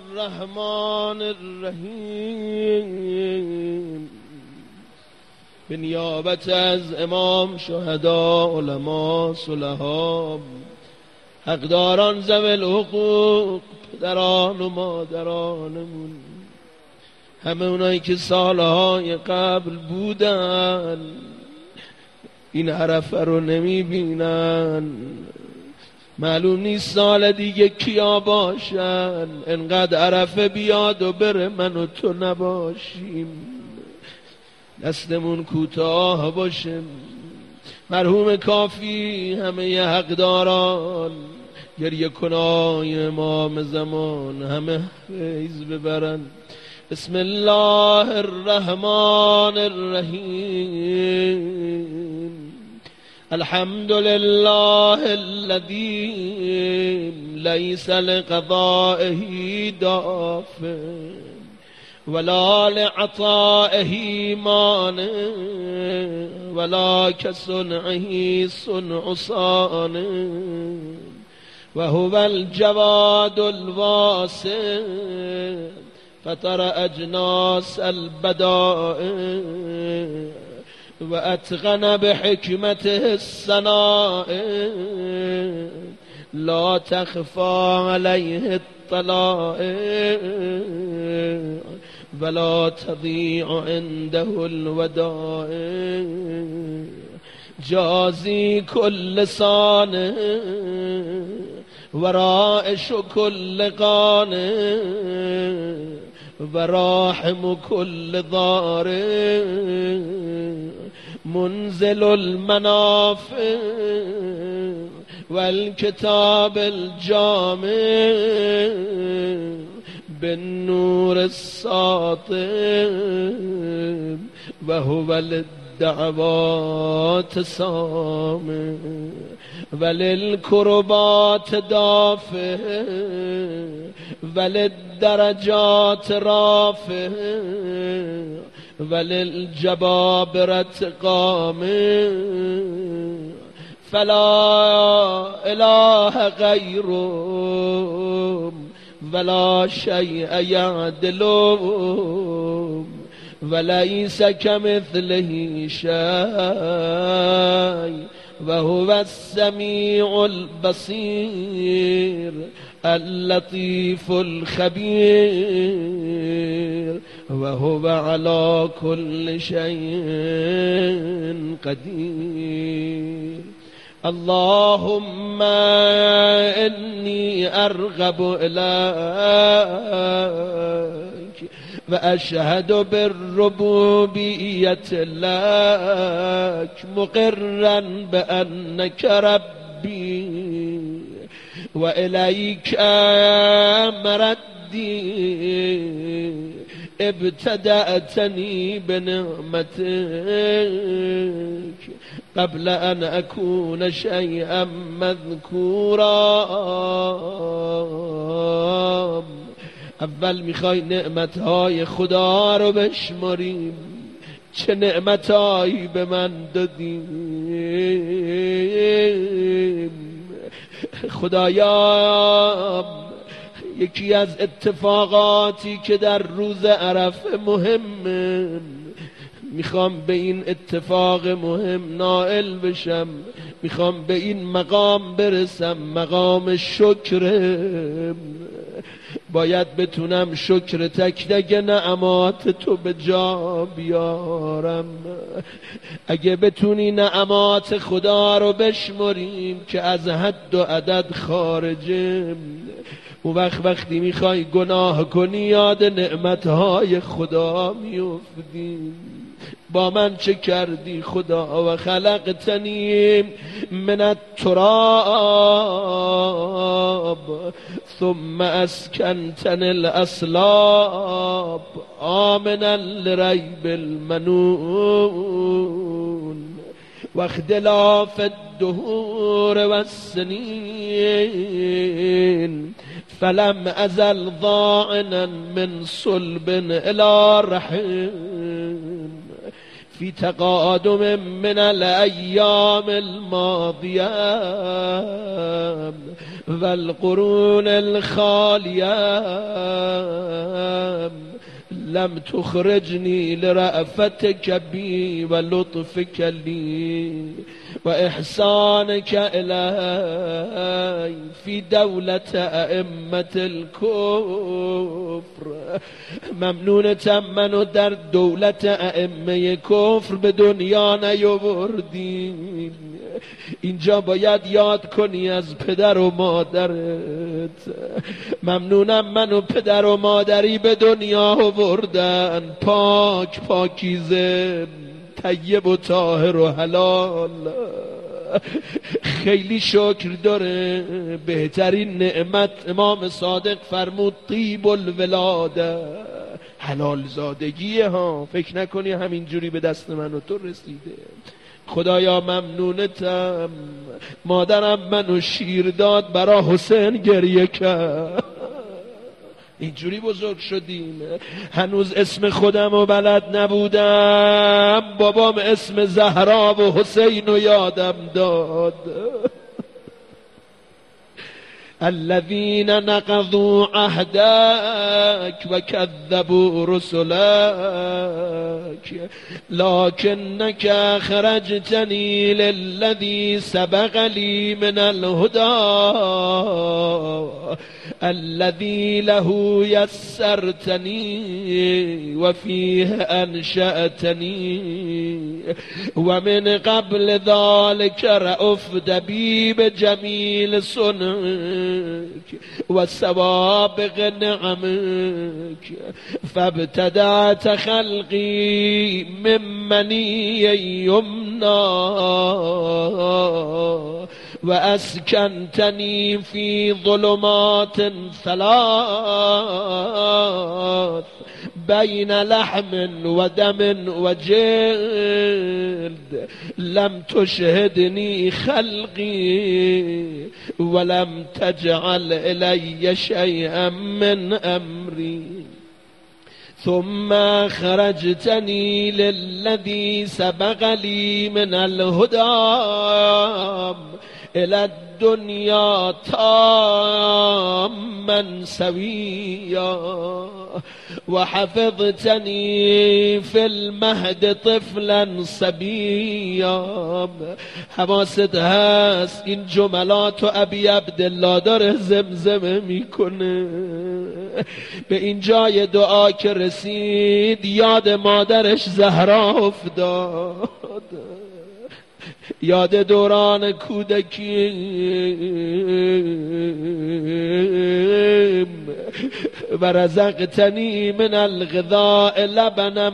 الرحمن الرحیم. به نیابت از امام، شهدا، علما، صلحا، حقداران ذوی الحقوق، پدران و مادرانمون، همه اونایی که سالهای قبل بودن این عرفه رو نمیبینن، معلوم نیست سال دیگه کیا باشن، انقدر عرفه بیاد و بره من و تو نباشیم، دستمون کوتاه باشه. مرحوم کافی، همه حقداران، گریه کنای امام زمان، همه فیض ببرن. بسم الله الرحمن الرحیم. الحمد لله الذي ليس لقضائه دافع ولا لعطائه مانع ولا كصنعه صنع صانع وهو الجواد الواسع فطر أجناس البدائع وأتقن بحكمته الصنائع لا تخفى عليه الطلائع ولا تضيع عنده الودائع جازي كل صانع ورائش كل قانع وراحم كل ضارع منزل المنافع والكتاب الجامع بالنور الساطع وهو للدعوات سامع وللكربات دافع وللدرجات رافع وللجبابرة قامع فلا إله غيره ولا شيء يعدله وليس كمثله شيء وهو السميع البصير اللطيف الخبير وهو على كل شيء قدير. اللهم إني أرغب إليك وأشهد بالربوبية لك مقرا بأنك ربي وإليك مردي ابتدأتني بنعمتك قبل أن أكون شيئا مذكورا. اول میخوای نعمتهای خدا رو بشماریم، چه نعمتهایی به من دادیم. خدایا یکی از اتفاقاتی که در روز عرفه مهمه، میخوام به این اتفاق مهم نائل بشم، میخوام به این مقام برسم، مقام شکر. باید بتونم شکر تک تک نعمات تو به جا بیارم. اگه بتونی نعمات خدا رو بشمریم که از حد و عدد خارجه، اون وقتی میخوای گناه کنی یاد نعمتهای خدا میافتیم. با من چه کردی خدا؟ و خلقتنی من التراب ثم اسکنتنی الاصلاب آمنا لریب المنون و اختلاف الدهور و السنین فلم ازل ضاعنا من صلب الى رحم في تقادم من الأيام الماضية والقرون الخالية لم تخرجني لرأفتك بي ولطفك لي وإحسانك إلي في دولة أئمة الكفر. ممنونتم منو در دولت ائمه کفر به دنیا نیاوردی. اینجا باید یاد کنی از پدر و مادرت. ممنونم منو پدر و مادری به دنیا آوردن، پاک پاکیزه، طیب و طاهر و حلال. خیلی شکر داره. بهترین نعمت امام صادق فرمود طیب الولاده، حلال زادگیه ها. فکر نکنی همینجوری به دست من و تو رسیده. خدایا ممنونتم. مادرم منو شیر داد، برا حسین گریه کرد. اینجوری بزرگ شدیم. هنوز اسم خودم رو بلد نبودم، بابام اسم زهرا و حسین رو یادم داد. الذين نقضوا عهدك وكذبوا رسلك لكنك أخرجتني للذي سبق لي من الهدى الذي له يسرتني وفيه أنشأتني ومن قبل ذلك رأفت بي بجميل صنعك وسوابق نعمك فابتدأت خلقي من مني يمنى وأسكنتني في ظلمات ثلاث بين لحم ودم وجلد لم تشهدني خلقي ولم تجعل إلي شيئا من أمري ثم خرجتني للذي سبق لي من الهدى إلى الدنيا تاما سويا وحفظتني في المهد طفلا صبيا. حواست هست این جملات و ابی عبدالله داره زمزمه میکنه. به این جای دعا که رسید یاد مادرش زهرا افتاد، یاد دوران کودکیم. و رزقتنی من الغذاء لبنا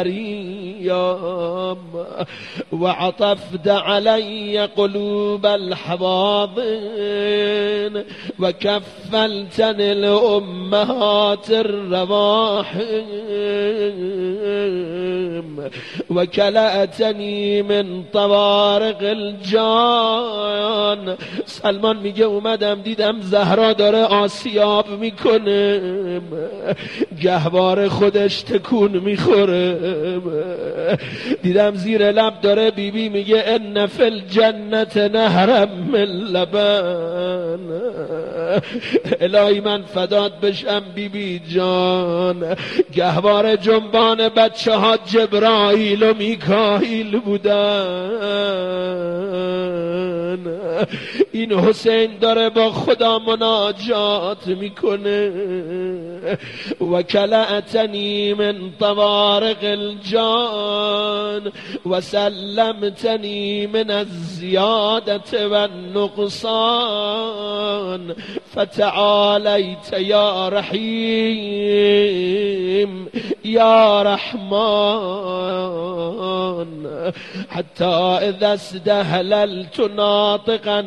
مریم و عطفت علی قلوب الحواضن و کفلتنی الامهات الرواحم و کلأتنی من طوارق الجان. سلمان میگه اومدم دیدم زهرا داره آسیاب میکنه، گهواره خودش تکون میخوره. دیدم زیر لب داره بیبی میگه ان فی الجنت نهرم من لبن. الهی من فدات بشم بیبی جان. گهواره جنبان بچه ها جبرائیل و میکائیل بودن. این حسین داره با خدا مناجات میکنه. و کلأتنی من طوارق الجان و سلمتنی من الزیادت و النقصان فتعالیت یا رحیم یا رحمان حتی اذا استهللت ناطقا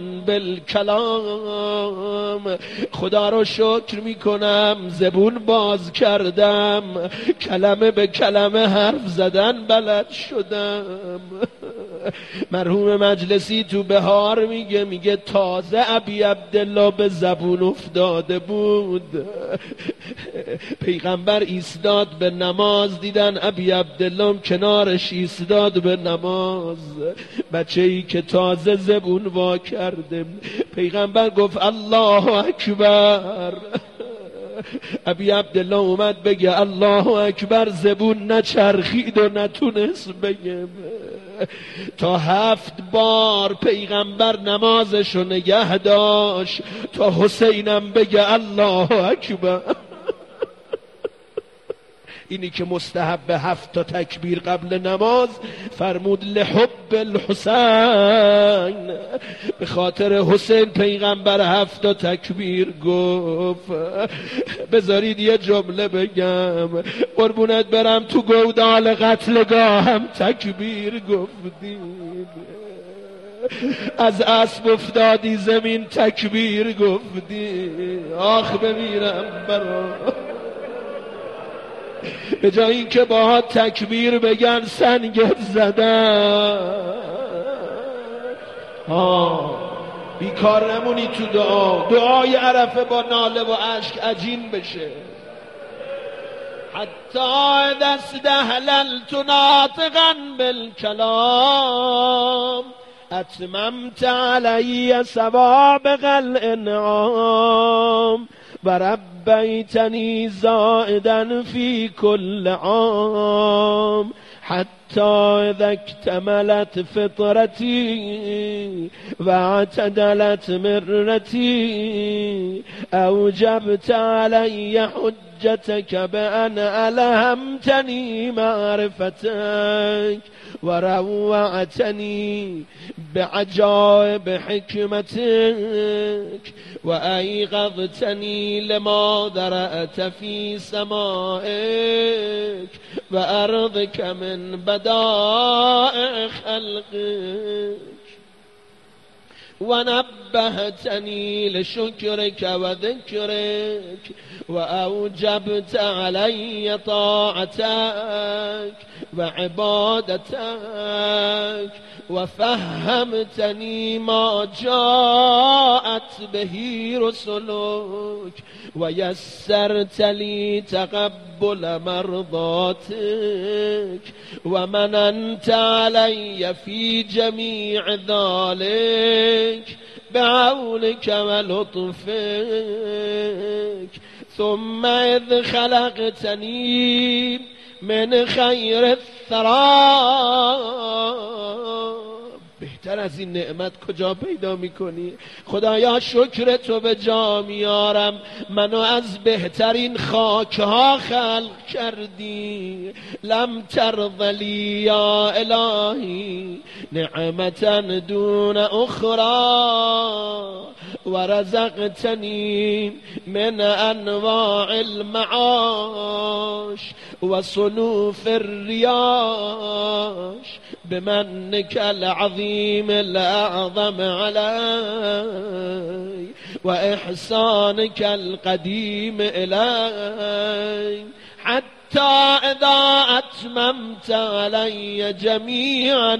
بالکلام. خدا رو شکر میکنم زبون باز کردم، کلمه به کلمه حرف زدن بلد شدم. مرحوم مجلسی تو بهار میگه تازه ابی عبدالله به زبون افتاده بود. پیغمبر ایستاد به نماز، دیدن ابی عبدالله کنارش ایستاد به نماز. بچه‌ای که تازه زبون وا کرده، پیغمبر گفت الله اکبر. ابی عبدالله اومد بگه الله اکبر، زبون نچرخید و نتونست بگه. تا 7 بار پیغمبر نمازشو نگه داشت تا حسینم بگه الله اکبر. اینی که مستحب 7 تا تکبیر قبل نماز، فرمود لحب الحسین، به خاطر حسین پیغمبر 7 تا تکبیر گفت. بذارید یه جمله بگم، قربونت برم تو گودال قتلگاه هم تکبیر گفتیم، از اسب افتادی زمین تکبیر گفتی. آخ بمیرم برام، به جای این که باها تکبیر بگن سنگت زدن. بیکار نمونی تو دعای عرفه با ناله و اشک عجین بشه. حتی دست دهللت ناطقا بالکلام اتممت علی سوابق الانعام و ربیتنی زائدا فی کل عام حتی اذا اکتملت فطرتی و اعتدلت مرتی اوجبت علی حجتك بأن ألهمتني معرفتك وروعتني بعجائب حكمتك وأيقظتني لما ذرأت في سمائك وأرضك من بدائع خلقك ونبهتني لشكرك وذكرك وأوجبت علي طاعتك وعبادتك وفهمتني ما جاءت به رسلك ويسرت لي تقبل مرضاتك ومننت علي في جميع ذلك بعونك ولطفك ثم إذ خلقتني من خير الثرى. بهتر از این نعمت کجا پیدا میکنی؟ خدایا شکر تو به جا میارم، منو از بهترین خاکها خلق کردی. لم ترض لی یا الهی نعمتا دون اخرى ورزقتني من انواع المعاش وصنوف الرياش بمنك العظيم الأعظم علي وإحسانك القديم إلي حتى إذا أتممت علي جميع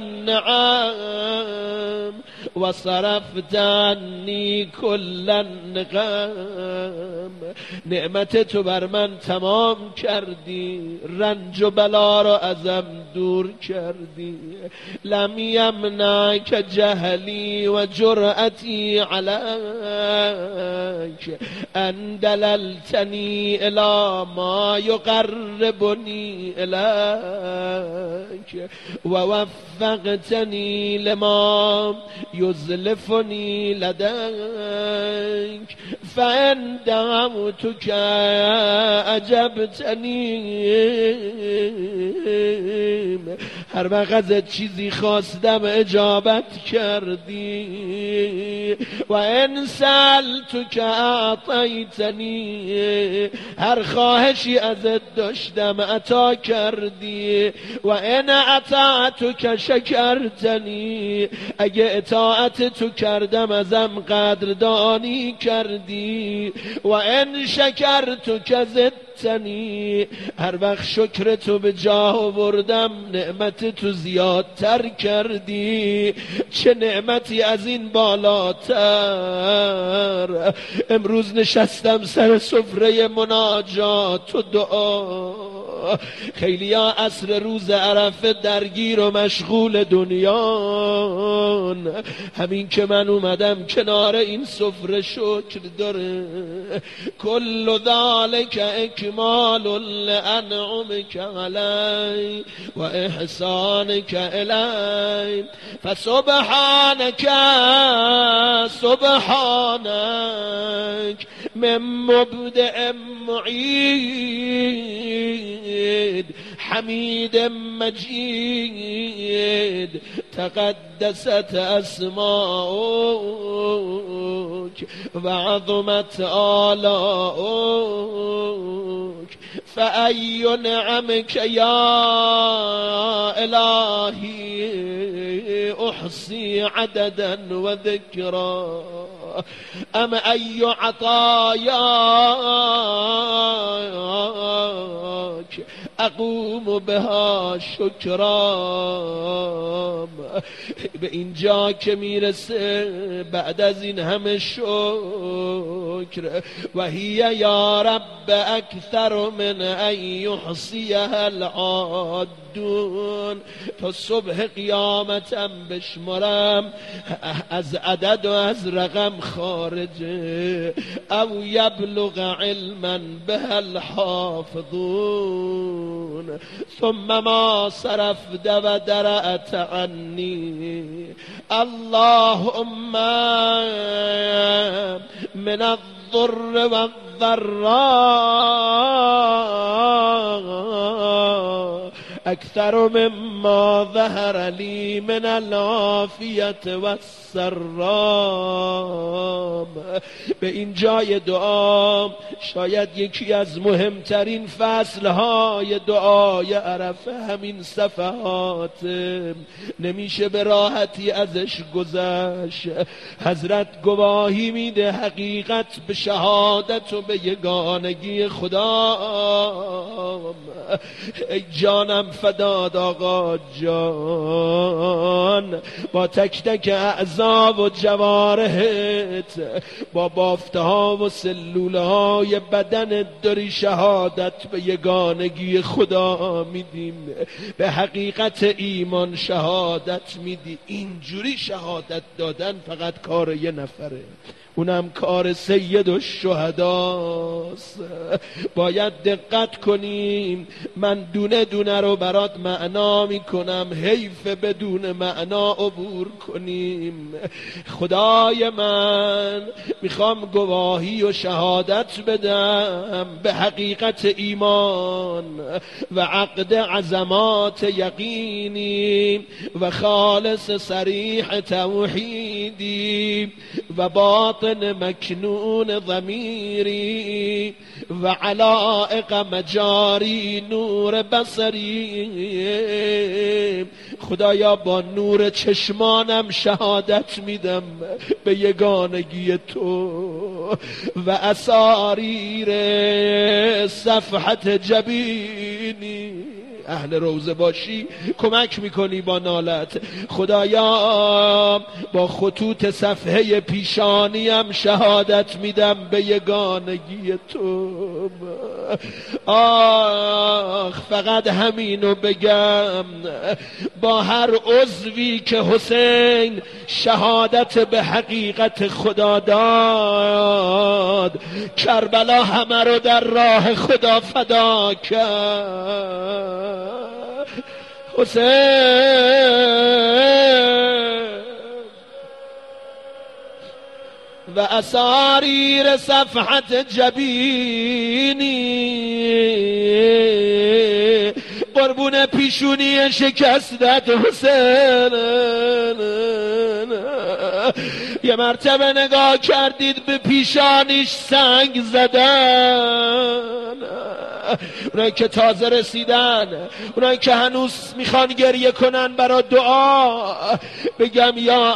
النعم وصرفت عني كل النقم. نعمت تو بر من تمام کردی، رنج و بلا را ازم دور کردی. لم یمنعک جهلی و جرأتی علیک ان دللتنی الی ما یقربنی الیک و وفقتنی لما یزلفنی لدیک فان دعوتک اجبتنی. هر وقت ازت چیزی خواستم اجابت کردی. و ان سألتک اعطیتنی، هر خواهشی ازت داشتم عطا کردی. و ان اطعتک شکرتنی، اگه اطاعت تو کردم ازم قدردانی کردی. و ان شکرتک زدت زدتنی، هر وقت شکر تو به جا آوردم نعمت تو زیادتر کردی. چه نعمتی از این بالاتر. امروز نشستم سر سفره مناجات و دعا، خیلی ها عصر روز عرفه درگیر و مشغول دنیان، همین که من اومدم کنار این سفره شکر داره. کل ذالک اکمال لانعمک علی و احسانک الی فسبحانک سبحانک من مبدع معید حمید مجید تقدست اسماؤک و عظمت آلاؤک فأی نعمک یا الهی احصی عددا و ذکرا ام ای عطایاک اقوم بها شکرام. به اینجا که میرسه بعد از این همه شکر، و هی یا رب اکثر من ان یحصیها العادون، تا صبح قیامتم بشمرم از عدد و از رقم خارجه، او یبلغ علما به الحافظون ثم ما صرفت و درعت عنی. اللهم من الضر والضراء اکثر مما ظهر لی من العافیت والسرام. به این جای دعا شاید یکی از مهمترین فصلهای دعای عرفه همین صفحات، نمیشه به راحتی ازش گذشت. حضرت گواهی میده حقیقت به شهادت و به یگانگی خدا. ای جانم فداد آقا جان، با تک تک اعضا و جوارحت، با بافته ها و سلوله های بدن داری شهادت به یگانگی خدا میدیم، به حقیقت ایمان شهادت میدی. اینجوری شهادت دادن فقط کار یه نفره، اونم کار سید الشهداست. باید دقت کنیم. من دونه دونه رو برات معنا میکنم، حیف بدون معنا عبور کنیم. خدای من میخوام گواهی و شهادت بدم به حقیقت ایمان و عقد عظمات یقینی و خالص صریح توحیدی و باطن مکنون ضمیری و علائق مجاری نور بصری. خدایا با نور چشمانم شهادت میدم به یگانگی تو و اساریر صفحت جبینی. اهل روزه باشی کمک میکنی با نالت. خدایا با خطوط صفحه پیشانیم شهادت میدم به یگانگی تو. آخ فقط همینو بگم، با هر عضوی که حسین شهادت به حقیقت خدا داد، کربلا همه رو در راه خدا فدا کرد. حسین و اساریر صفحت جبینی، قربون پیشونی شکستت حسین. یه مرتبه نگاه کردید به پیشانیش سنگ زدن، اونایی که تازه رسیدن، اونایی که هنوز میخوان گریه کنن برای دعا، بگم یا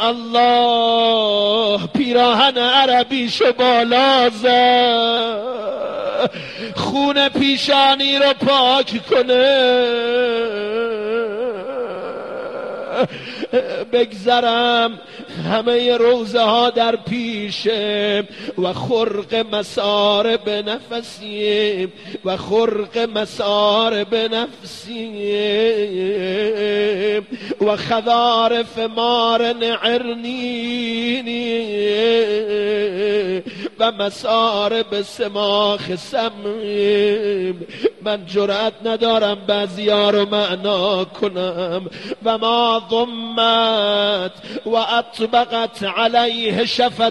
الله پیراهن عربیشو بالا زد. خون پیشانی رو پاک کنه، بگذرم همه روزه ها در پیشه و خرق مسارب نفسی و خرق مسارب نفسی و خضارف مار عرنینی و مسارب سماخ سمیم. من جرأت ندارم بعضی‌ها رو معنا کنم. و ما ضمت و اطبقت علیه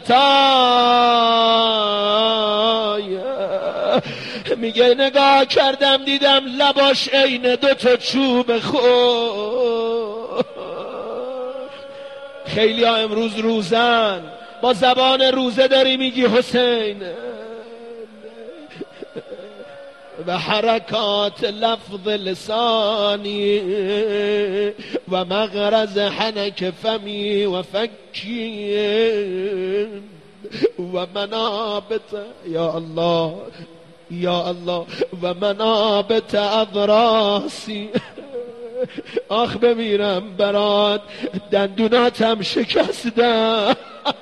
شفتای، میگه نگاه کردم دیدم لباش عین دوتا چوب خود. خیلی ها امروز روزن، با زبان روزه داری میگی حسین، و حرکات لفظ لسانی و مغرز حنک فمی و فکی و منابت، یا الله یا الله، و منابت اضراسی. آخ بمیرم برات، دندوناتم شکستم.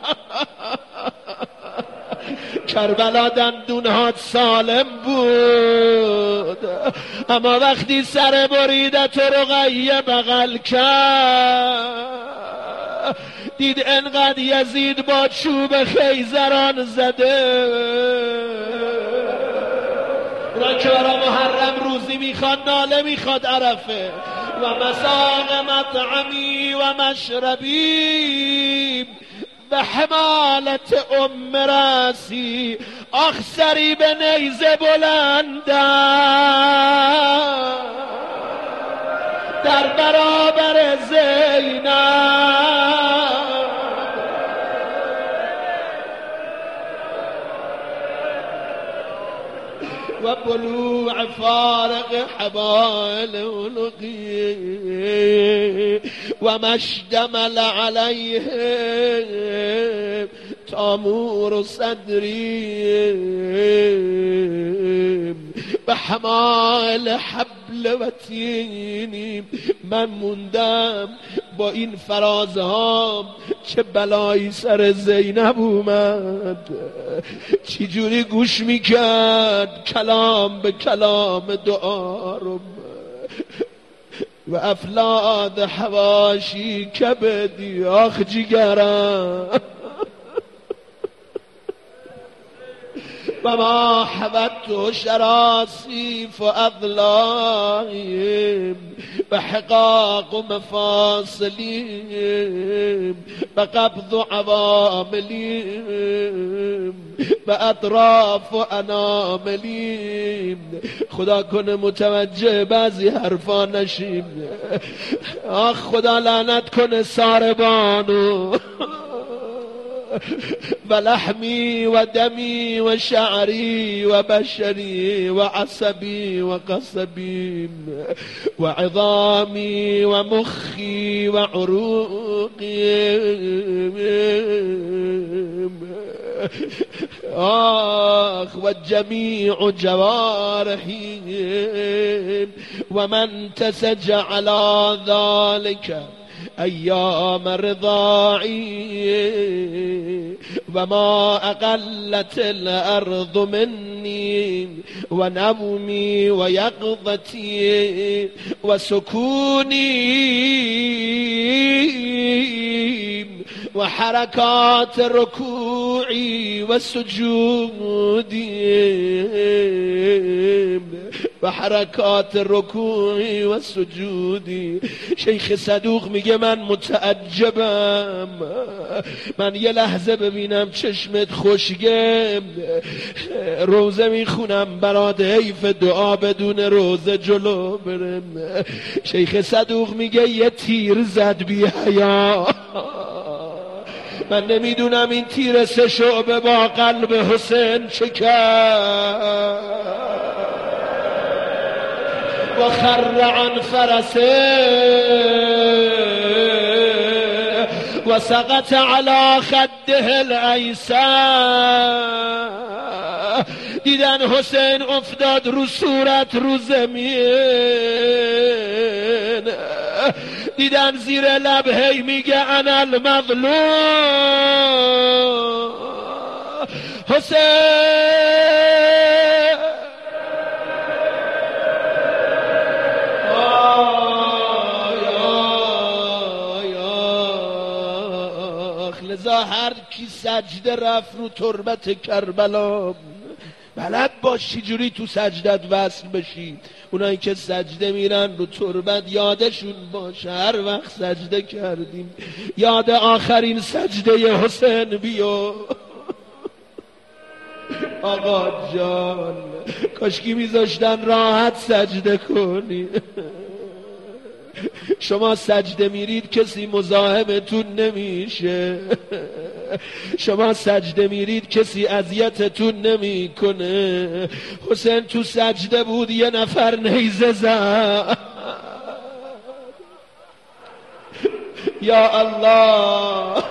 کربلا دندونهات سالم بود، اما وقتی سر بریدت رقیه بغل کرد، دید انقدر یزید با چوب خیزران زده. اونا که برا محرم روزی میخواد، ناله میخواد عرفه. و مساق مطعمی و مشربی و حمالت ام راسی، آخ سری به نیزه بلندم در برابر زینب. و بلوع فارق حبال عنقی و مشدمل علیه تامور صدری به حمال حبل و تینی. من موندم با این فرازها چه بلایی سر زینب اومد، چی جوری گوش میکرد کلام به کلام دعا رو. و افلاد حواشی کبدی، آخ جگرم. و ما حبت شراسیف و اضلاعیم و حقاق و مفاصلیم و قبض و عواملیم و اطراف و اناملیم. خدا کنه متوجه بعضی حرفا نشیم. آخ خدا لعنت کنه ساربانو. و لحمی و دمی و شعری و بشری و عصبی و قصبی و عظامی و مخی و عروقی. آخ و جمیع جوارحی و من تسج علی ذلك ایام رضاعی و ما اقلت الارض منی و نومی و یقظتی و سکونی و حرکات رکوعی و سجودی و حرکات رکوعی و سجودی. شیخ صدوق میگه من متعجبم، من یه لحظه ببینم چشمت خوشگه، روزه میخونم برات حیف دعا بدون روزه جلو برم. شیخ صدوق میگه یه تیر زد بی حیا، من نمیدونم این تیر 3 شعبه با قلب حسین چه کرد. و خر عن فرسه و سقط على خده الایسر. دیدن حسین افتاد رو صورت رو زمین، دیدن زیر لب هی میگه انا المظلوم. حسین لذا هر کی سجده رفت رو تربت کربلا، بلد باش چجوری تو سجدت وصل بشی. اونایی که سجده میرن رو تربت یادشون باشه هر وقت سجده کردیم یاد آخرین سجده حسین بیو. آقا جان کاشکی میذاشتن راحت سجده کنی. شما سجده میرید کسی مزاحمتون نمیشه، شما سجده میرید کسی اذیتتون نمیکنه. حسین تو سجده بود یه نفر نیزه زد. یا الله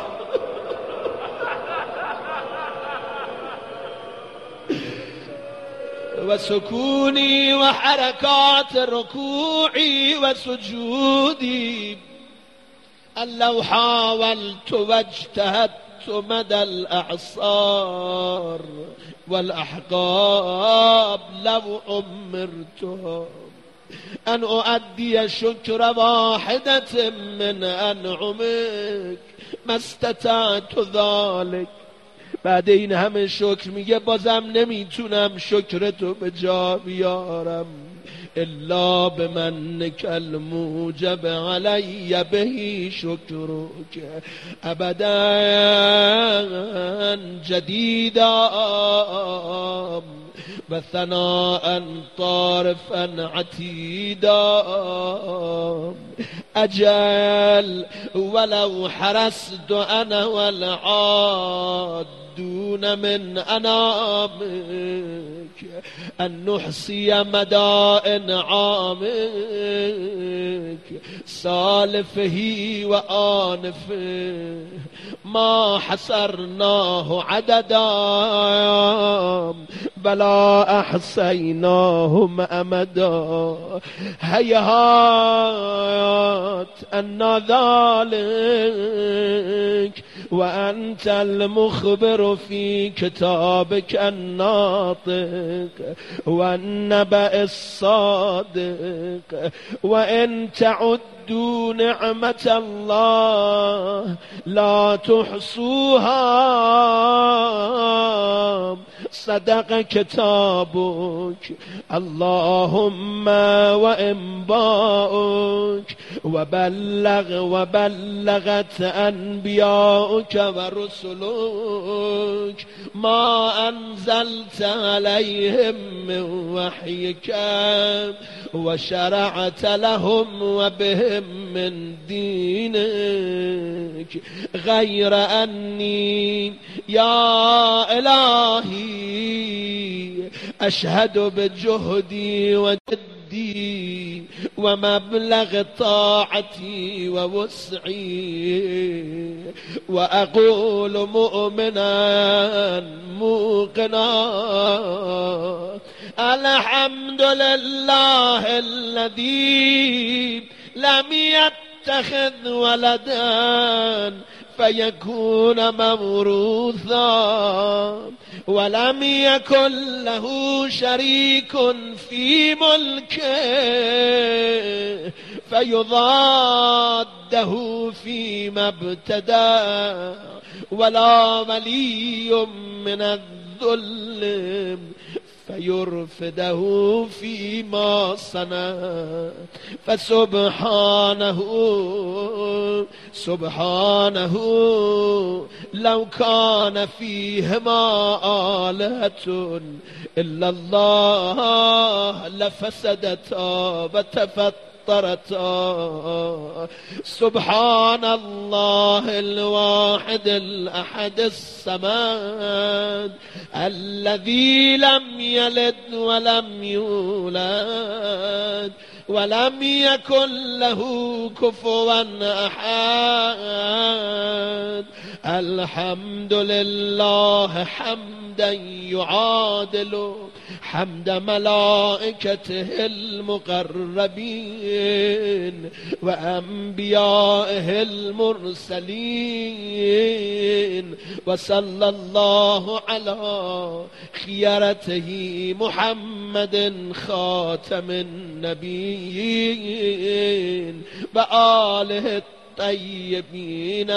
و سکونی و حرکات رکوعی و سجودی لو حاولت واجتهدت مدى الأعصار والأحقاب لو أمرت أن أؤدي شكر واحدة من أنعمك ما استطعت ذلك. بعد این همه شکر میگه بازم نمیتونم شکرتو به جا بیارم. الا بمنک الموجب علی بهی شکرک ابدا جدیدا و ثناء طارفا عتیدا اجل ولو حرست انا والعاد دون من انامك ان نحصي مدى انعامك سالفه وآنفه ما حصرناه عددا بلا احصيناه امدا هيهات ان ذلك وأنت المخبر في كتابك الناطق والنبأ الصادق وإن تعدوا نعمة الله لا تحصوها صدق كتابك اللهم وإنباؤك وبلغت أنبياؤك ورسلك ما أنزلت عليهم من وحيك وشرعت لهم وبهم من دينك غير أني يا إلهي أشهد بجهدي وجدي ومبلغ طاعتي ووسعي وأقول مؤمنا موقنا الحمد لله الذي لم يتخذ ولدا فيكون موروثا ولم يكن له شريك في ملكه فيضاده فيما ابتدى ولا ولي من الظلم فيرفده فيما صنع فسبحانه لو كان فيهما آلهة إلا الله لفسدتا وتفطرتا سبحان الله الواحد الأحد الصمد الذي لم يلد ولم يولد ولم يكن له كفوا أحد الحمد لله حمدا يعادل حمد ملائكته المقربين وأنبيائه المرسلين وصلى الله على خيرته محمد خاتم النبيين وآله الطيبين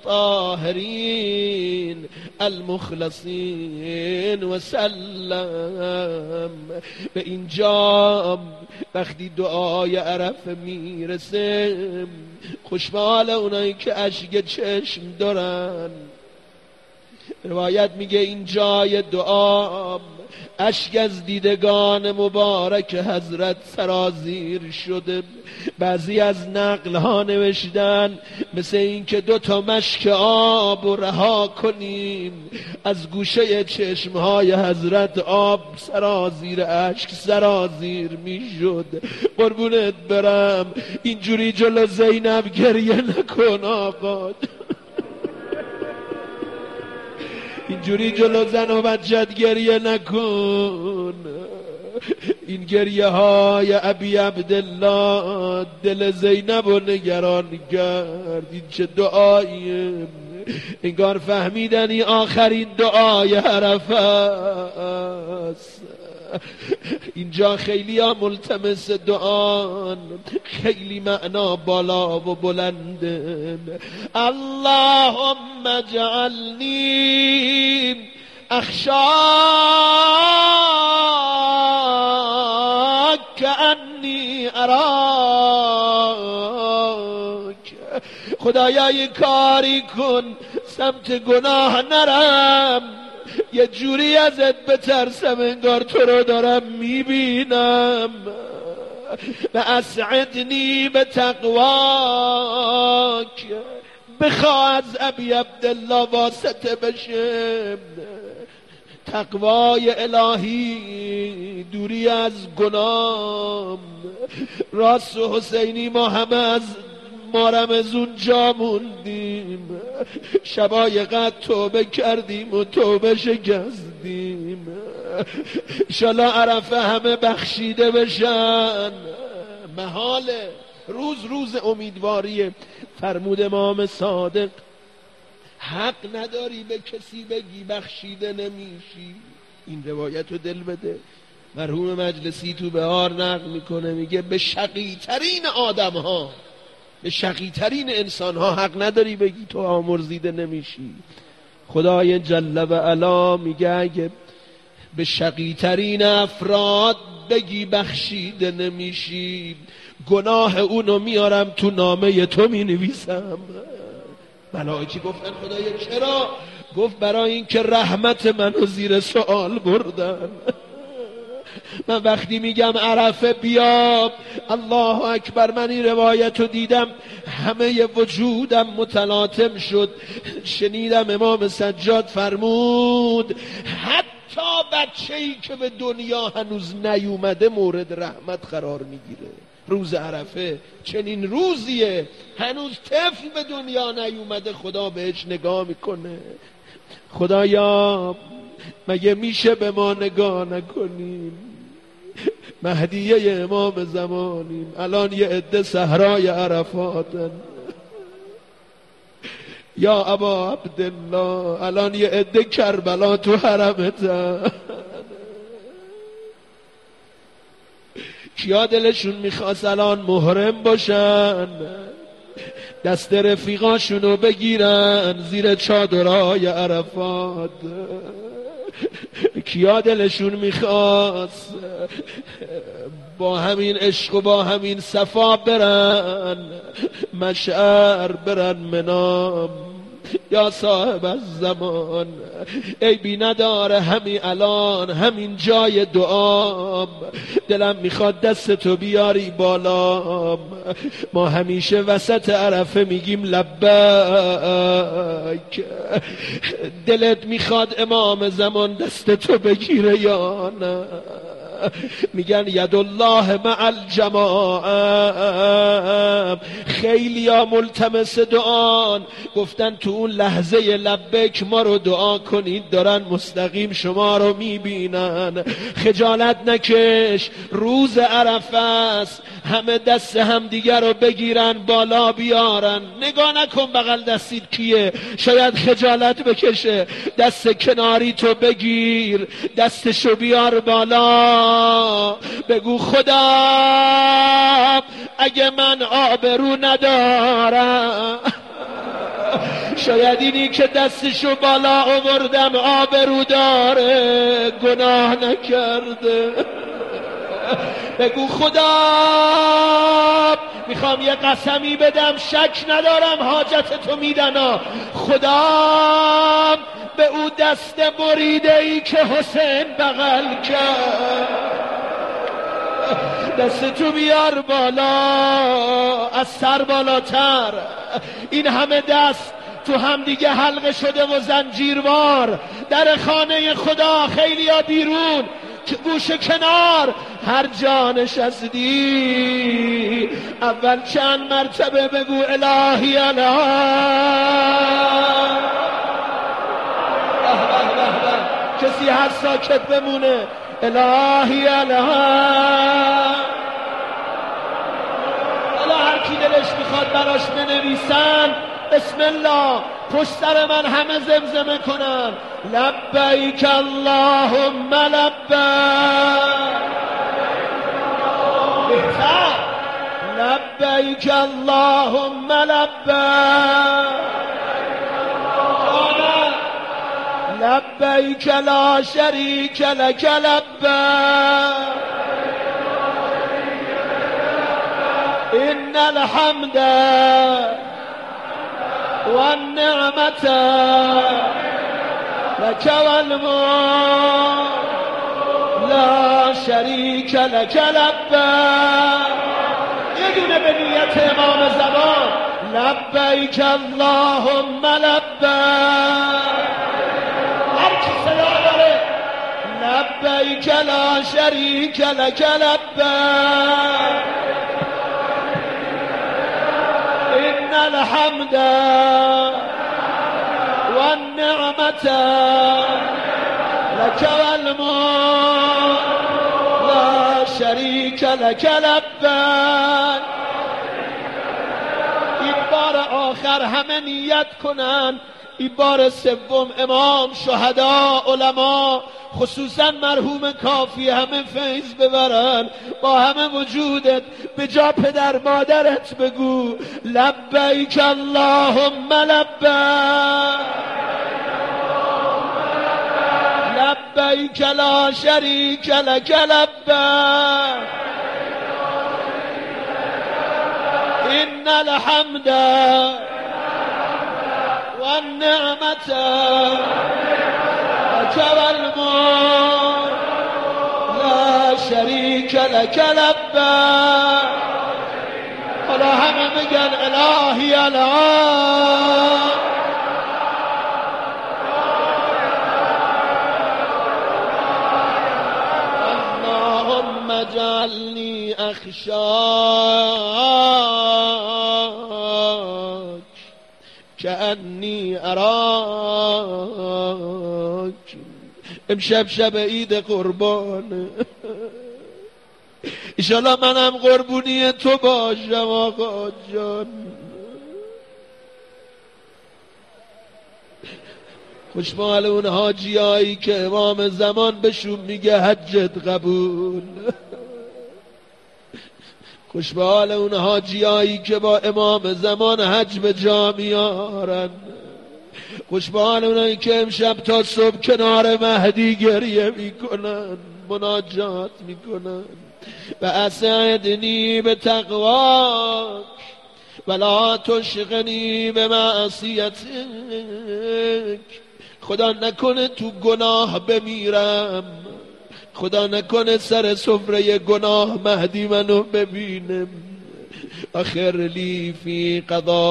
الطاهرین المخلصین و سلم. به اینجا وقتی دعای عرفه میرسه خوشحال اونایی که اشک چشم دارن. روایت میگه این جای دعا اشک از دیدگان مبارک حضرت سرازیر شده. بعضی از نقل ها نوشتن مثل این که 2 مشک آب رو رها کنیم از گوشه چشم های حضرت آب سرازیر اشک سرازیر میشد. قربونت برم اینجوری جلو زینب گریه نکن آقا، اینجوری جلو زن و بچت گریه نکن. این گریه های ابی عبدالله دل زینب رو نگران کرد. این چه دعاییه، انگار فهمیدنی آخرین دعای عرفه است. اینجا خیلی ها ملتمس دعان، خیلی معنا بالا و بلنده. اللهم اجعلنی اخشاک کأنی اراک. خدایا یه کاری کن سمت گناه نرم، یه جوری ازت بترسم انگار تو رو دارم میبینم. و اسعدنی به تقواک، بخوا از ابی عبدالله واسطه بشه. تقوای الهی، دوری از گناه. راست و حسینی ما همه از رمضون جا موندیم، شبای قد توبه کردیم و توبه شکستیم. انشالله عرفه همه بخشیده بشن. محاله، روز امیدواریه. فرمود امام صادق حق نداری به کسی بگی بخشیده نمیشی. این روایت رو دل بده. مرحوم مجلسی تو بهار نقل میکنه، میگه به شقی ترین آدم ها، به شقی ترین انسان ها حق نداری بگی تو آمرزیده نمیشی. خدای جل و علا میگه اگه به شقی ترین افراد بگی بخشیده نمیشی، گناه اونو میارم تو نامه تو مینویسم. ملائکه گفتن خدایا چرا؟ گفت برای این که رحمت منو زیر سوال بردن. من وقتی میگم عرفه بیا الله اکبر، من این روایت رو دیدم همه وجودم متلاطم شد. شنیدم امام سجاد فرمود حتی بچه‌ای که به دنیا هنوز نیومده مورد رحمت قرار میگیره. روز عرفه چنین روزیه، هنوز طفل به دنیا نیومده خدا بهش نگاه میکنه. خدایا مگه میشه به ما نگاه نکنیم؟ مهدیه امام زمانیم، الان یه عده صحرای عرفاتن. یا ابا عبدالله الان یه عده کربلا تو حرمتن. کیا دلشون میخواست الان محرم باشن، دست رفیقاشونو بگیرن زیر چادرهای عرفات؟ کیا دلشون میخواست با همین عشق و با همین صفا برن مشعر، برن منام؟ یا صاحب الزمان عیبی نداره، همین الان همین جای دعام دلم میخواد دستتو بیاری بالام. ما همیشه وسط عرفه میگیم لبیک، دلت میخواد امام زمان دستتو بگیره یا نه؟ میگن ید الله مع الجماعه. خیلی ها ملتمس دعان، گفتن تو اون لحظه لبک ما رو دعا کنید، دارن مستقیم شما رو میبینن. خجالت نکش، روز عرفه است، همه دست هم دیگر رو بگیرن بالا بیارن. نگاه نکن بغل دستید کیه، شاید خجالت بکشه. دست کناری تو بگیر، دستشو بیار بالا، بگو خدا اگه من آبرو ندارم، شاید اینی که دستشو بالا آوردم آبرو داره، گناه نکرده. بگو خدا میخوام یه قسمی بدم، شک ندارم حاجت تو میدنا. خدا به او دست بریده ای که حسین بغل کرد، دست تو بیار بالا، از سر بالاتر. این همه دست تو هم دیگه حلقه شده و زنجیروار. در خانه خدا خیلی ها بیرون، گوشه کنار، هر جا نشستی اول چند مرتبه بگو الهی الهی. کسی هست ساکت بمونه؟ الهی الهی. حالا هر کی دلش میخواد براش بنویسن بسم الله، پشت سر من همه زمزمه کنن لبیک اللهم لبیک. بهتر لبیک اللهم لبیک، لبیک لا شریک لک لبیک، ان الحمد والنعمة لك والملك لا شریک لک لبیک. یه دونه به نیت امام زمان لبیک اللهم لبیک. هر کی صدا داره لبیک لا شریک لک لبیک، ان الحمد والنعمة لك والملك لا شریک لک لبیک. این بار آخر همه نیت کنن. این بار سوم امام، شهدا، علما، خصوصا مرحوم کافی همه فیض ببرن. با همه وجودت به جا پدر مادرت بگو لبیک اللهم لبیک، لبیک لا شریک لک لبیک، ان الحمد والنعمة لك والملك لا شریک لک لبیک. حالا همه میگن الهی الهی. اللهم اجعلنی اخشاک کأنی اراک. امشب شب عید قربانه، انشالله منم قربونی تو باشم آقا جان. خوشمال اون حاجیایی که امام زمان بهشون میگه حجت قبول. خوشبال اون حاجیایی که با امام زمان حج به جا میارن. خوشبال اونایی که امشب تا صبح کنار مهدی گریه میکنن، مناجات میکنن. و اسعدنی به تقواک ولا تشغنی به معصیتک. خدا نکنه تو گناه بمیرم، خدا نکنه سر سفره گناه مهدی منو ببینم. اخر لی فی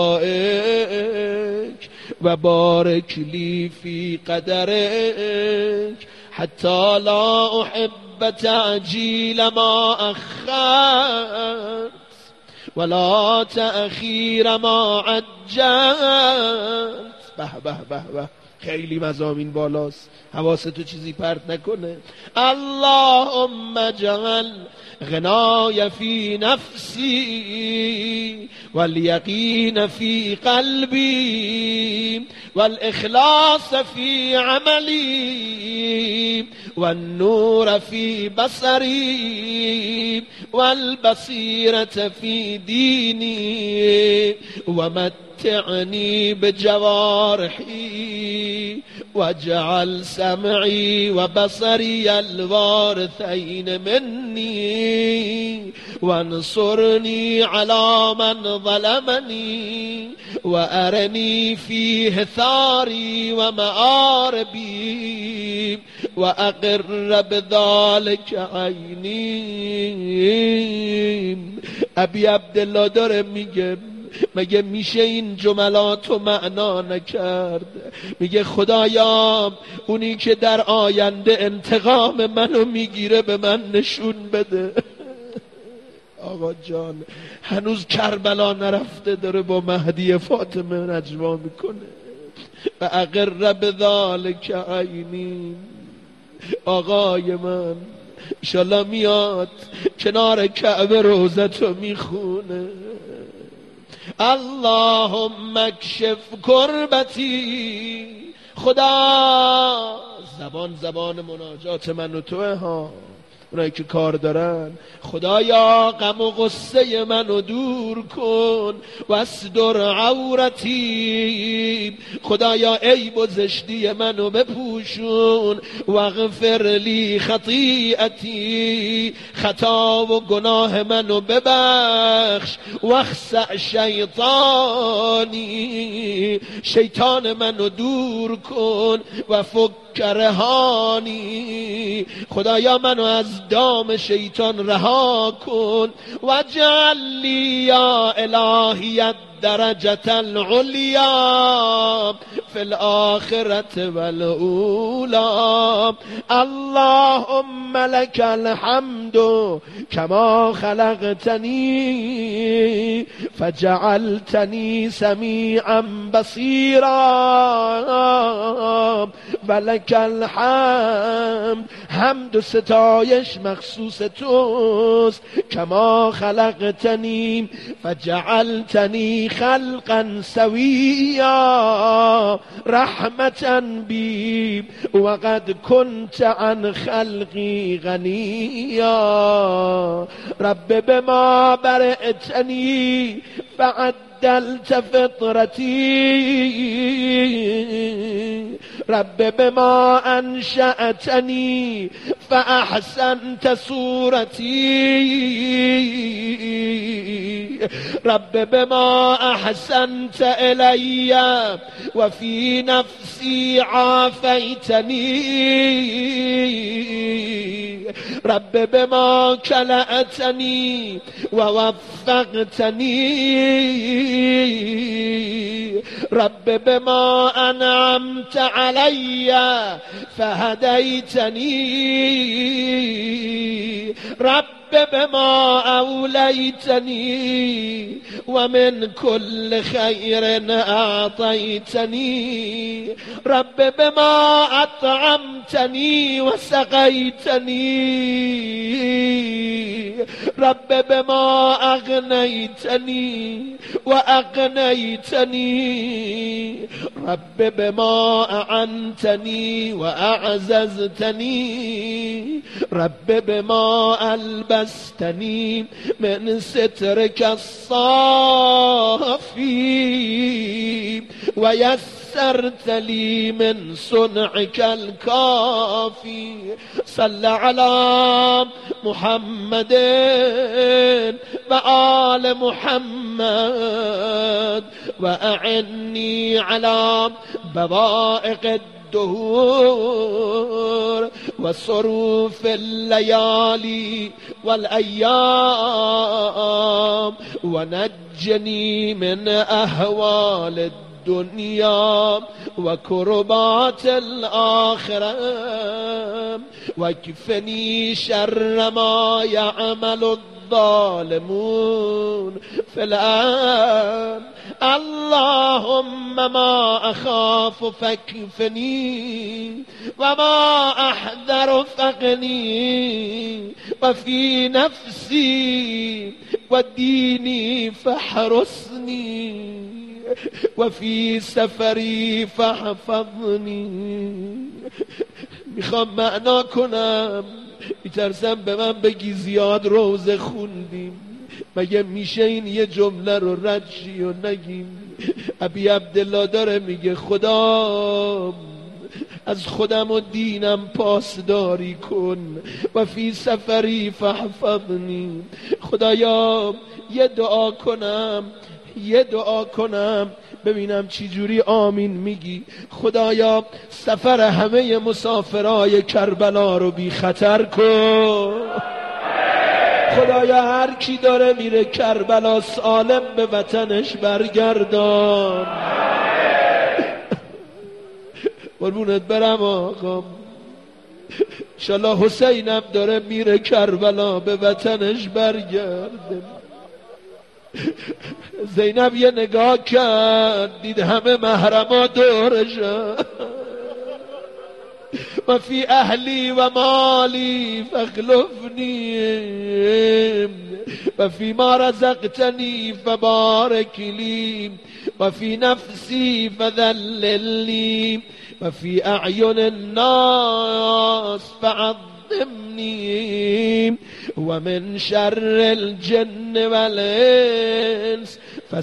قضائک و بارک لی فی قدرک حتی لا احب تعجیل ما اخرت ولا تأخیر ما عجلت. به به به به، خیلی مضامین بالاست، حواستو چیزی پرت نکنه. اللهم اجعل غنای فی نفسی والیقین فی قلبی والاخلاص فی عملی والنور فی بصری والبصیرة فی دینی ومتعنی بجوارحی واجعل سمعی وبصری الوارثین منی وانصرنی علی من ظلمنی وارنی فیه ثاری ومآربی واقر بذلک عینی. ابی عبدالله داره میگه مگه میشه این جملاتو معنا نکرد؟ میگه خدایا اونی که در آینده انتقام منو میگیره به من نشون بده. آقا جان هنوز کربلا نرفته، داره با مهدی فاطمه نجوا میکنه. و اقر بذلک عینی. آقای من انشالله میاد کنار کعبه روزتو میخونه. اللهم اکشف کربتی. خدا زبان مناجات من و توه ها، اونایی که کار دارن. خدایا غم و غصه منو دور کن. واستر عورتی. خدایا عیب و زشتی منو بپوشون. واغفر لی خطیئتی. خطا و گناه منو ببخش. واخسأ شیطانی. شیطان منو دور کن. و فک رهانی. خدایا منو از دام شیطان رها کن. واجعل لی یا الهی الدرجة العلیا فی الآخرة والأولی. اللهم لك الحمد كما خلقتني فجعلتني سميعا بصيرا ولك الحمد. حمد و ستایش مخصوص توست. کما خلقتنی فجعلتنی خلقا سویا رحمتا بی وقد كنت عن خلقی غنیا. رب بما برئتنی فعدلت فطرتی. رب بما انشأتنی فاحسنت صورتی. رب بما احسنت الی وفي نفسی عافیتنی. رب بما کلأتنی ووفقتنی. رب بما انعمت علی فهدیتنی. رب بما اولیتنی ومن كل خیر اعطیتنی. رب بما اطعمتنی وسقیتنی. رب بما اغنیتنی واغنیتنی. رب بما اعنتنی واعززتنی. رب بما البستنی من سترك الصافی و یسرت لی من صنعك الکافی. صل علی محمد و آل محمد و اعنی علی بوائق الدهور وصروف الليالي والأيام ونجني من أهوال الدنيا وكربات الآخرة واكفني شر ما يعمل الظالمون فی الارض اللهم ما اخاف فاكفني وما احذر فقني وفي نفسي وديني فاحرسني وفي سفری فاحفظنی. میخوام معنا کنم، میترسم به من بگی زیاد روزه خوندیم. مگه میشه این یه جمله رو رجی و نگیم؟ ابی عبدالله داره میگه خدا از خودم و دینم پاسداری کن و فی سفری فاحفظنی. خدایا یه دعا کنم ببینم چی جوری آمین میگی. خدایا سفر همه مسافرای کربلا رو بی خطر کن. خدایا هر کی داره میره کربلا سالم به وطنش برگردان. قربونت برم آقا. انشالله حسینم داره میره کربلا به وطنش برگرده. زینب یه نگاه کرد دید همه محرما دورشن. و فی اهلی و مالی فاخلفنی و فی ما رزقتنی فبارک لی و فی نفسی فذللنی و فی اعین الناس فعظمنی و من شر الجن والانس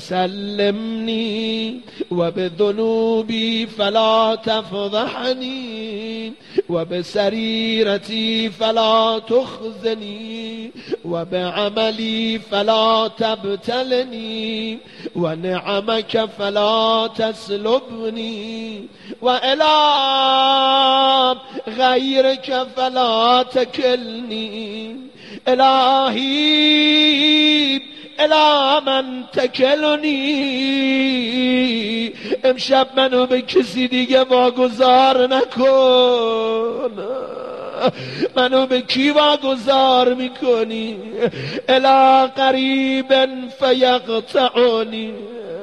فسلمنی و بذنوبی فلا تفضحنی و بسریرتی فلا تخزنی و بعملی فلا تبتلنی و نعمك فلا تسلبنی و الی غیرك فلا تکلنی. الهی الی من تکلنی. امشب منو به کسی دیگه واگذار نکن. منو به کی واگذار میکنی؟ الی قریب فیقطعنی.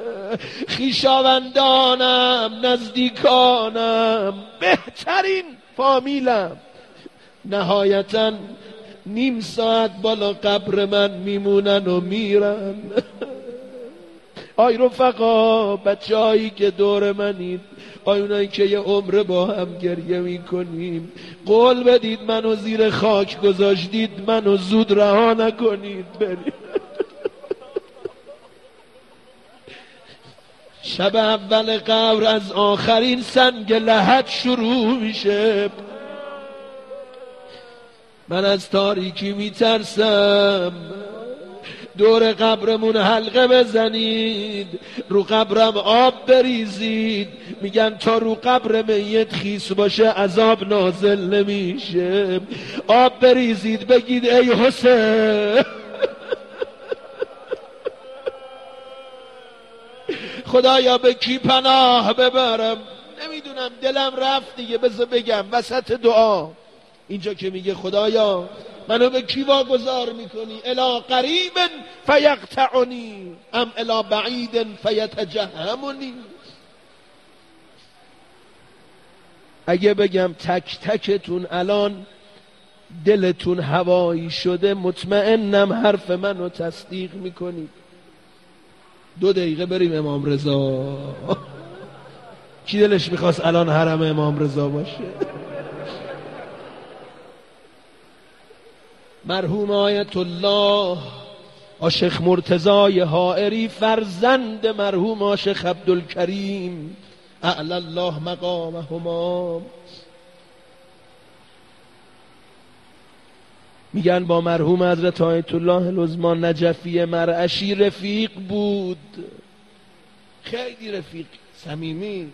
خویشاوندانم، نزدیکانم، بهترین فامیلم نهایتاً نیم ساعت بالا قبر من میمونن و میرن. آی رفقا، بچه هایی که دور منید، آی اونایی که یه عمر با هم گریه میکنیم، قول بدید منو زیر خاک گذاشتید، منو زود رها نکنید برید. شب اول قبر از آخرین سنگ لحد شروع میشه. من از تاریکی میترسم. دور قبرمون حلقه بزنید، رو قبرم آب بریزید. میگن تا رو قبر میت خیس باشه عذاب نازل نمیشه. آب بریزید بگید ای حسین. خدایا به کی پناه ببرم؟ نمیدونم، دلم رفت دیگه. بذار بگم وسط دعا اینجا که میگه خدایا منو به کی واگذار میکنی؟ الی قریب فیقطعنی ام الی بعید فیتجهمنی. اگه بگم تک تکتون الان دلتون هوایی شده، مطمئنم حرف منو تصدیق میکنید. 2 دقیقه بریم امام رضا. کی دلش میخواست الان حرم امام رضا باشه؟ مرحوم آیت الله آشیخ مرتضای حائری، فرزند مرحوم آشیخ عبدالکریم اعلی الله مقامهما، میگن با مرحوم حضرت آیت الله العظمی نجفی مرعشی رفیق بود، خیلی رفیق صمیمی.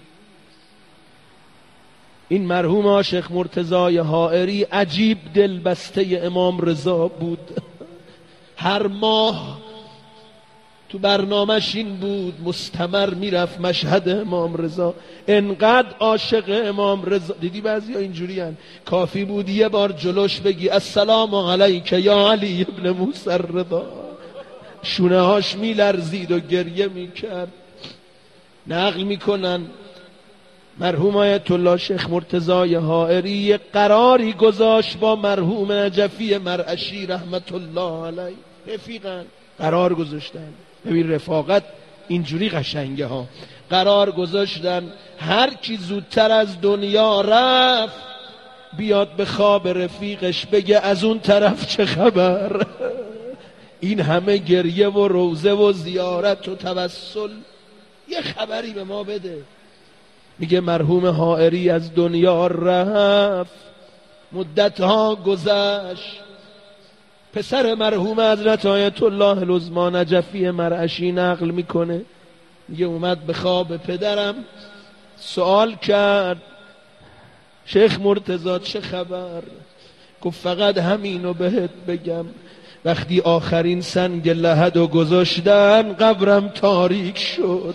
این مرحوم آشیخ مرتضای حائری عجیب دلبسته امام رضا بود. هر ماه تو برنامه‌ش این بود مستمر میرفت مشهد امام رضا، انقدر عاشق امام رضا. دیدی بعضی ها اینجوری هن. کافی بود یه بار جلوش بگی السلام علیک یا علی ابن موسی الرضا، شونه هاش میلرزید و گریه میکرد. نقل میکنن مرحوم آیت الله شیخ مرتضی حائری قراری گذاشت با مرحوم نجفی مرعشی رحمت الله علیه، رفیقن، قرار گذاشتن. ببین رفاقت اینجوری قشنگه ها. قرار گذاشتن هر کی زودتر از دنیا رفت بیاد به خواب رفیقش بگه از اون طرف چه خبر. این همه گریه و روزه و زیارت و توسل، یه خبری به ما بده. میگه مرحوم حائری از دنیا رفت، مدتها گذشت، پسر مرحوم حضرت آیت الله العظمی نجفی مرعشی نقل میکنه، میگه اومد به خواب پدرم سوال کرد شیخ مرتضی چه خبر؟ گفت فقط همینو بهت بگم، وقتی آخرین سنگ لحدو گذاشتن قبرم تاریک شد،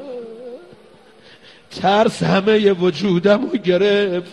ترس همه وجودمو گرفت،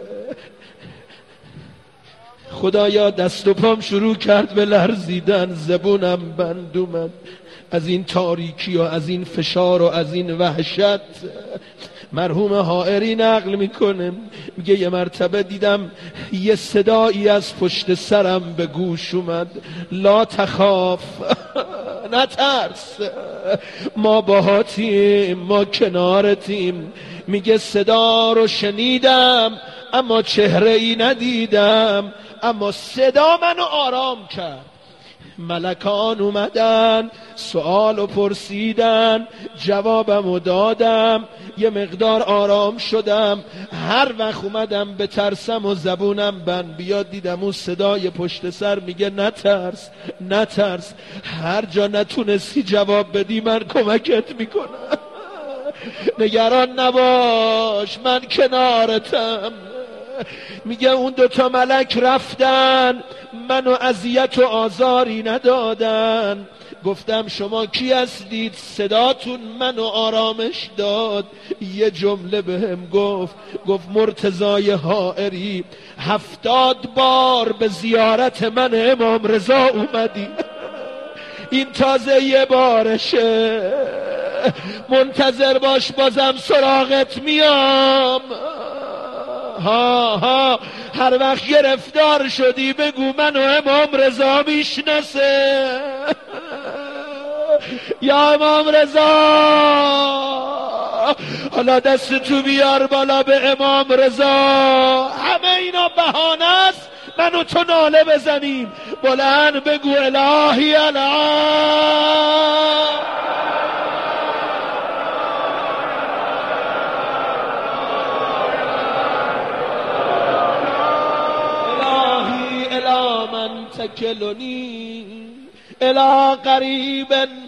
خدایا دست و پام شروع کرد به لرزیدن، زبونم بند اومد از این تاریکی و از این فشار و از این وحشت. مرحوم حائری نقل میکنه، میگه یه مرتبه دیدم یه صدایی از پشت سرم به گوش اومد، لا تخاف، نترس، ما باهاتیم، ما کنارتیم. میگه صدا رو شنیدم اما چهره ای ندیدم، اما صدا منو آرام کرد. ملکان اومدن سوالو پرسیدن، جوابمو دادم، یه مقدار آرام شدم. هر وقت اومدم به ترسم و زبونم بند بیاد دیدم اون صدای پشت سر میگه نترس نترس، هر جا نتونستی جواب بدی من کمکت میکنم، نگران نباش من کنارتم. میگه اون دوتا ملک رفتن، منو اذیت و آزاری ندادن. گفتم شما کی هستید؟ صداتون منو آرامش داد. یه جمله بهم گفت مرتضی حائری 70 بار به زیارت من امام رضا اومدی، این تازه یه بارشه، منتظر باش بازم سراغت میام. ها هر وقت گرفتار شدی بگو منو امام رضا میشناسه. یا امام رضا حالا دست تو بیار بالا به امام رضا. همه اینا بهانه است منو تو ناله بزنیم، بلند بگو الهی الان. تکلنی الی قریب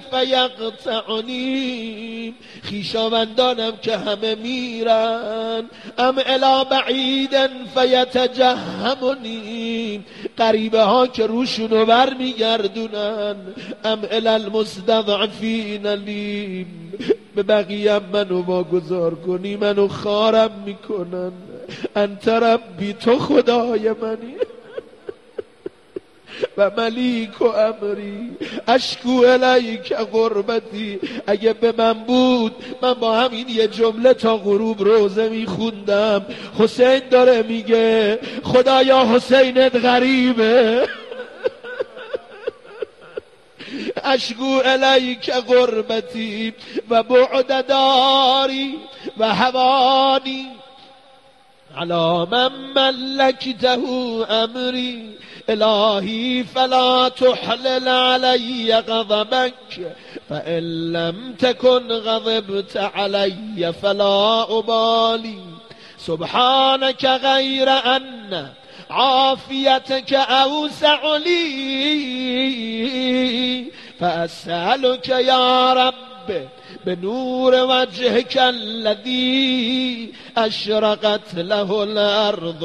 فیقطعنی، خویشاوندانم که همه میرن، ام الی بعید فیتجهمنی، غریبه ها که روشونو بر میگردونن، ام الی المستضعفین لی، به بقیه منو واگذار کنی منو خارم میکنن. انت ربی، تو خدای منی و ملیک و امری، اشکو الیک غربتی. اگه به من بود من با همین یه جمله تا غروب روزه میخوندم. حسین داره میگه خدایا حسینت غریبه، اشکو الیک غربتی و بعد داری و هوانی علی من ملکته امری. الهی فلا تحلل علی غضبک فإن لم تكن غضبت علی فلا ابالی. سبحانك غیر ان عافیتك اوسع لی فاسألك یا رب بنور وجهك الذي اشرقت له الارض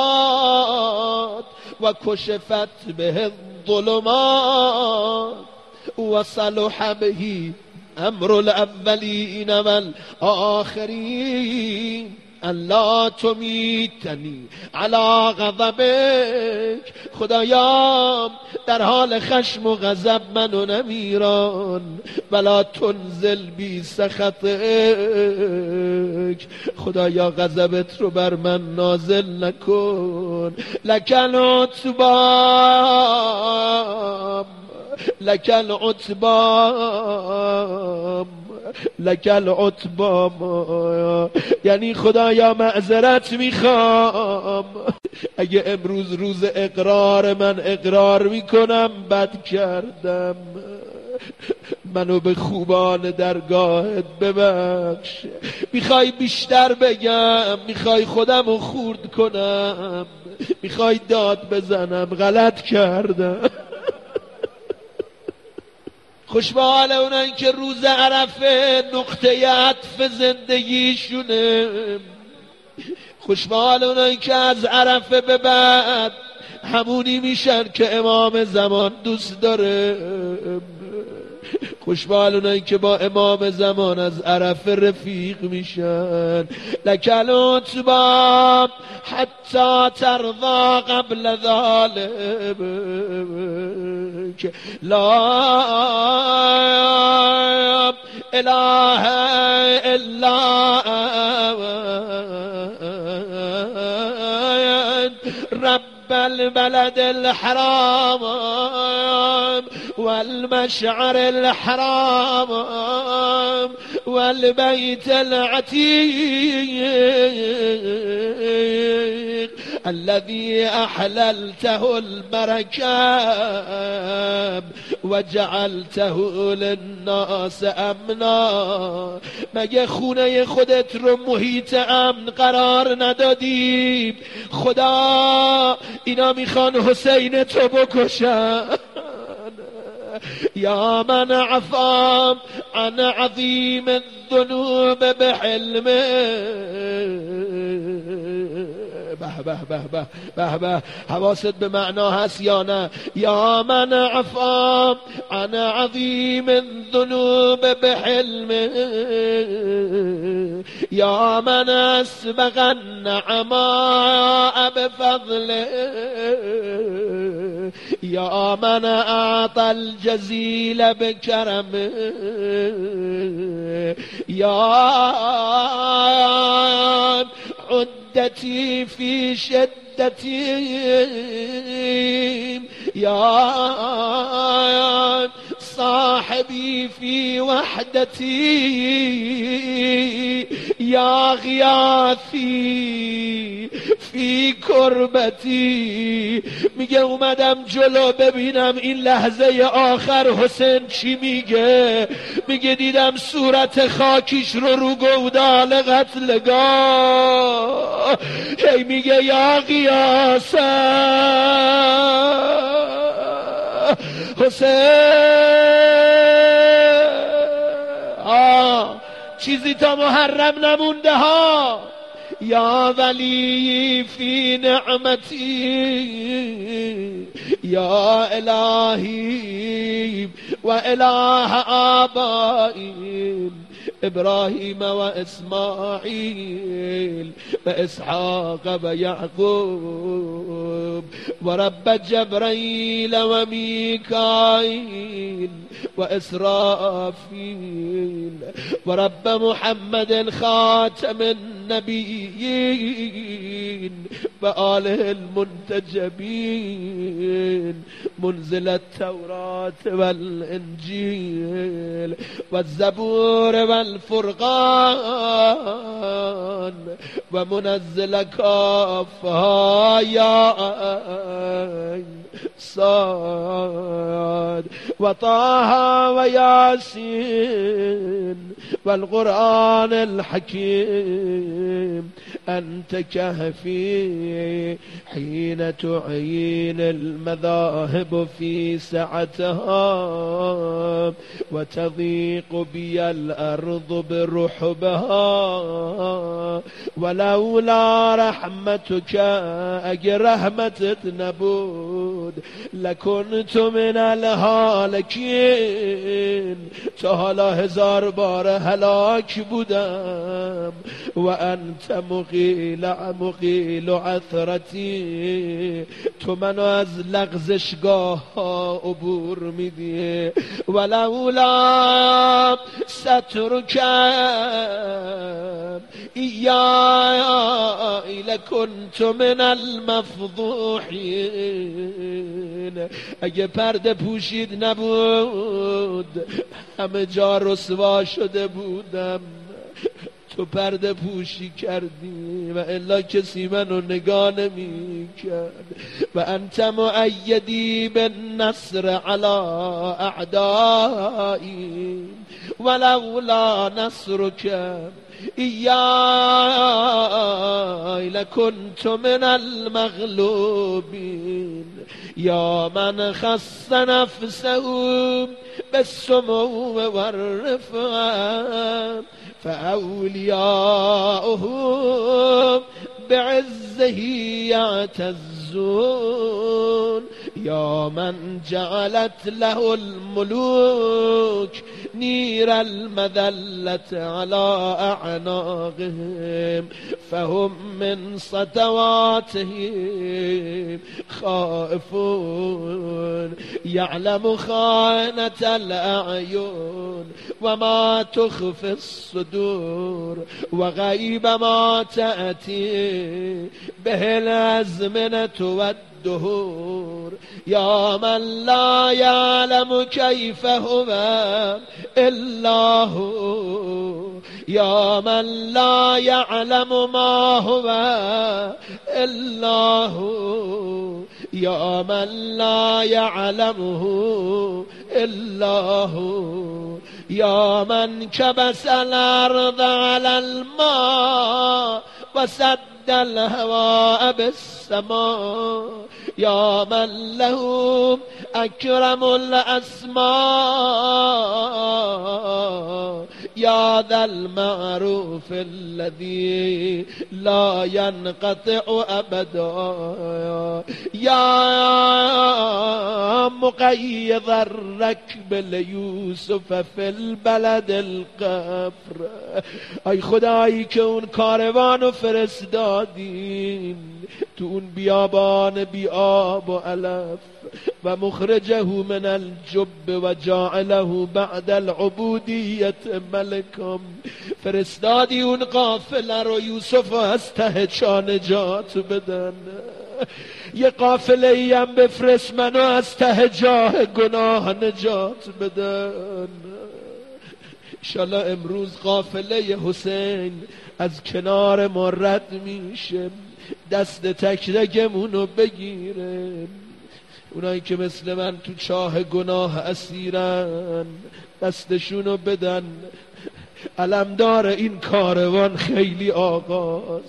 والسماوات وكشفت به الظلمات وصلح به امر الاولین والآخرین الله تمیتنی علی غضبک. خدایا در حال خشم و غضب منو نمیران، ولا تنزل بی سخطک. خدایا غضبت رو بر من نازل نکن. لکل عتبام لکل عتبام لکل عتبام، یعنی خدایا معذرت میخوام اگه امروز روز اقرار من اقرار میکنم بد کردم، منو به خوبان درگاهت ببخش. میخوای بیشتر بگم، میخوای خودمو خورد کنم، میخوای داد بزنم، غلط کردم. خوش به حال اونایی که روز عرفه نقطه عطف زندگیشونه. خوش به حال اونایی که از عرفه به بعد همونی میشن که امام زمان دوست داره. خوش به حال اونایی که با امام زمان از عرفه رفیق میشن. لکل عتبام حتی ترضا قبل ذلك لا اله الا رب البلد الحرام والمشعر الحرام والبيت العتيق الذي أحللته المركب وجعلته للناس امنا. مگه خونه خودت رو محیط امن قرار ندادی؟ خدا اینا میخوان حسین تو بکشن. یا من عفا عن عظیم الذنوب بحلمه. به به به به به به، حواست به معنا هست یا نه؟ یا من عفا عن عظیم الذنوب بحلمه، یا من اسبغ النعماء بفضله، یا من اعطى الجزيل بكرمه، یا عدتي في شدتي، يا صاحبي في وحدتي، يا غياثي فی کربتی. میگه اومدم جلو ببینم این لحظه آخر حسین چی میگه. میگه دیدم صورت خاکیش رو گودال قتلگاه. هی میگه یا غیاث حسین، چیزی تا محرم نمونده ها. یا ولی فی نعمتی، یا الهی و اله آبائی ابراهیم و اسماعیل و اسحاق و یعقوب و رب جبرائیل و میکائیل و اسرافیل و رب محمد خاتم النبیین و آله المنتجبین منزل التوراة والانجیل والزبور والفرقان و منزل کافها یا صاد و طه و یاسین والقرآن الحکیم. أنت كهفي حين تعين المذاهب في سعتها وتضيق بي الأرض برحبها ولولا رحمتك اگر رحمتت نبود بود لکنت من الهالکین، تا حالا 1000 بار هلاک بودم. و انت مقیل عثرتی، تو منو از لغزشگاه ها عبور میدی. ولولا سترکم ایای لکنت من المفضوحین، اگه پرده پوشید نبود همه جا رسوا شده بودم. تو پرده پوشی کردی و الا کسی منو نگاه نمی کرد. و انت مؤیدی بالنصر علی اعدایی، ولولا نصرک ایای لکنت من المغلوبین. یا من خص نفسه بالسمو والرفعه، فأولیاؤه بعزه یعتزون. یا من جعلت له الملوک نیر المذلة على اعناقهم، فهم من سطواتهم خائفون. یعلم خائنة الاعین و ما تخفی الصدور، و غیب ما تأتی به الازمنة والدهور. یا من لا یعلم کیف هو الا هو، یا من لا یعلم ما هو الا هو، یا من لا یعلمه الا هو. یا من کبس الارض علی الماء و سد الهواء بالسماء، یا من له اکرم الاسماء، یا ذا المعروف الذي لا ينقطع ابدا. یا مقیض الرکب لیوسف فی البلد القفر، ای خدایی که اون کاروانو فرستادین تو اون بیابان بی آب و علف، و مخرجه من الجب و جعله بعد العبودیت ملکم، فرستادی اون قافله رو یوسف از ته چا نجات بدن. یه قافله ای هم بفرست منو از ته جاه گناه نجات بدن. انشالله امروز قافله حسین از کنار ما رد میشه، دست تک رگمونو بگیره. اونایی که مثل من تو چاه گناه اسیرن دستشونو بدن. علمدار این کاروان خیلی آقاست.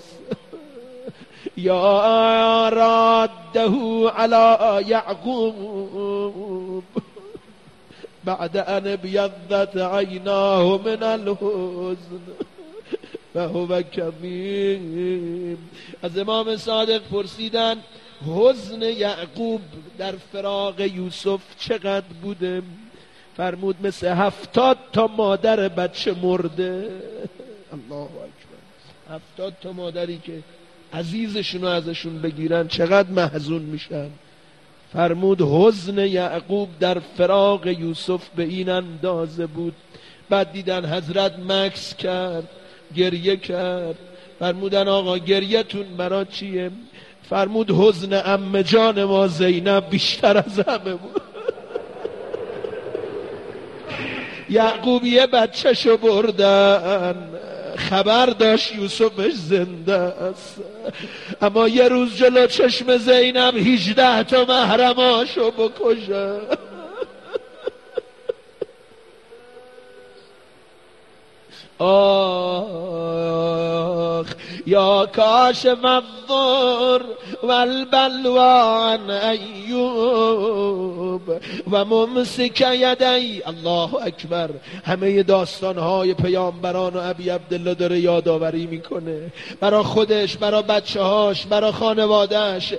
یا راده علی یعقوب بعد ان بیضت عیناه من الحزن فهو کظیم. از امام صادق پرسیدن حزن یعقوب در فراق یوسف چقدر بوده؟ فرمود مثل 70 تا مادر بچه مرده. الله اکبر. 70 تا مادری که عزیزشونو ازشون بگیرن چقدر محزون میشن. فرمود حزن یعقوب در فراق یوسف به این اندازه بود. بعد دیدن حضرت مکث کرد، گریه کرد. فرمودن آقا گریه‌تون برای چیه؟ فرمود حزن عمه جان ما زینب بیشتر از همه بود. یعقوب یه بچه‌شو بردن، خبر داشت یوسفش زنده است، اما یه روز جلو چشم زینب 18 تا محرماشو بکشه. آخ یا کاشف الضر والبلوى عن ایوب و ممسک یدی. الله اکبر. همه داستانهای پیامبران و ابی عبدالله داره یادآوری میکنه برا خودش، برا بچه هاش، برا خانوادهش.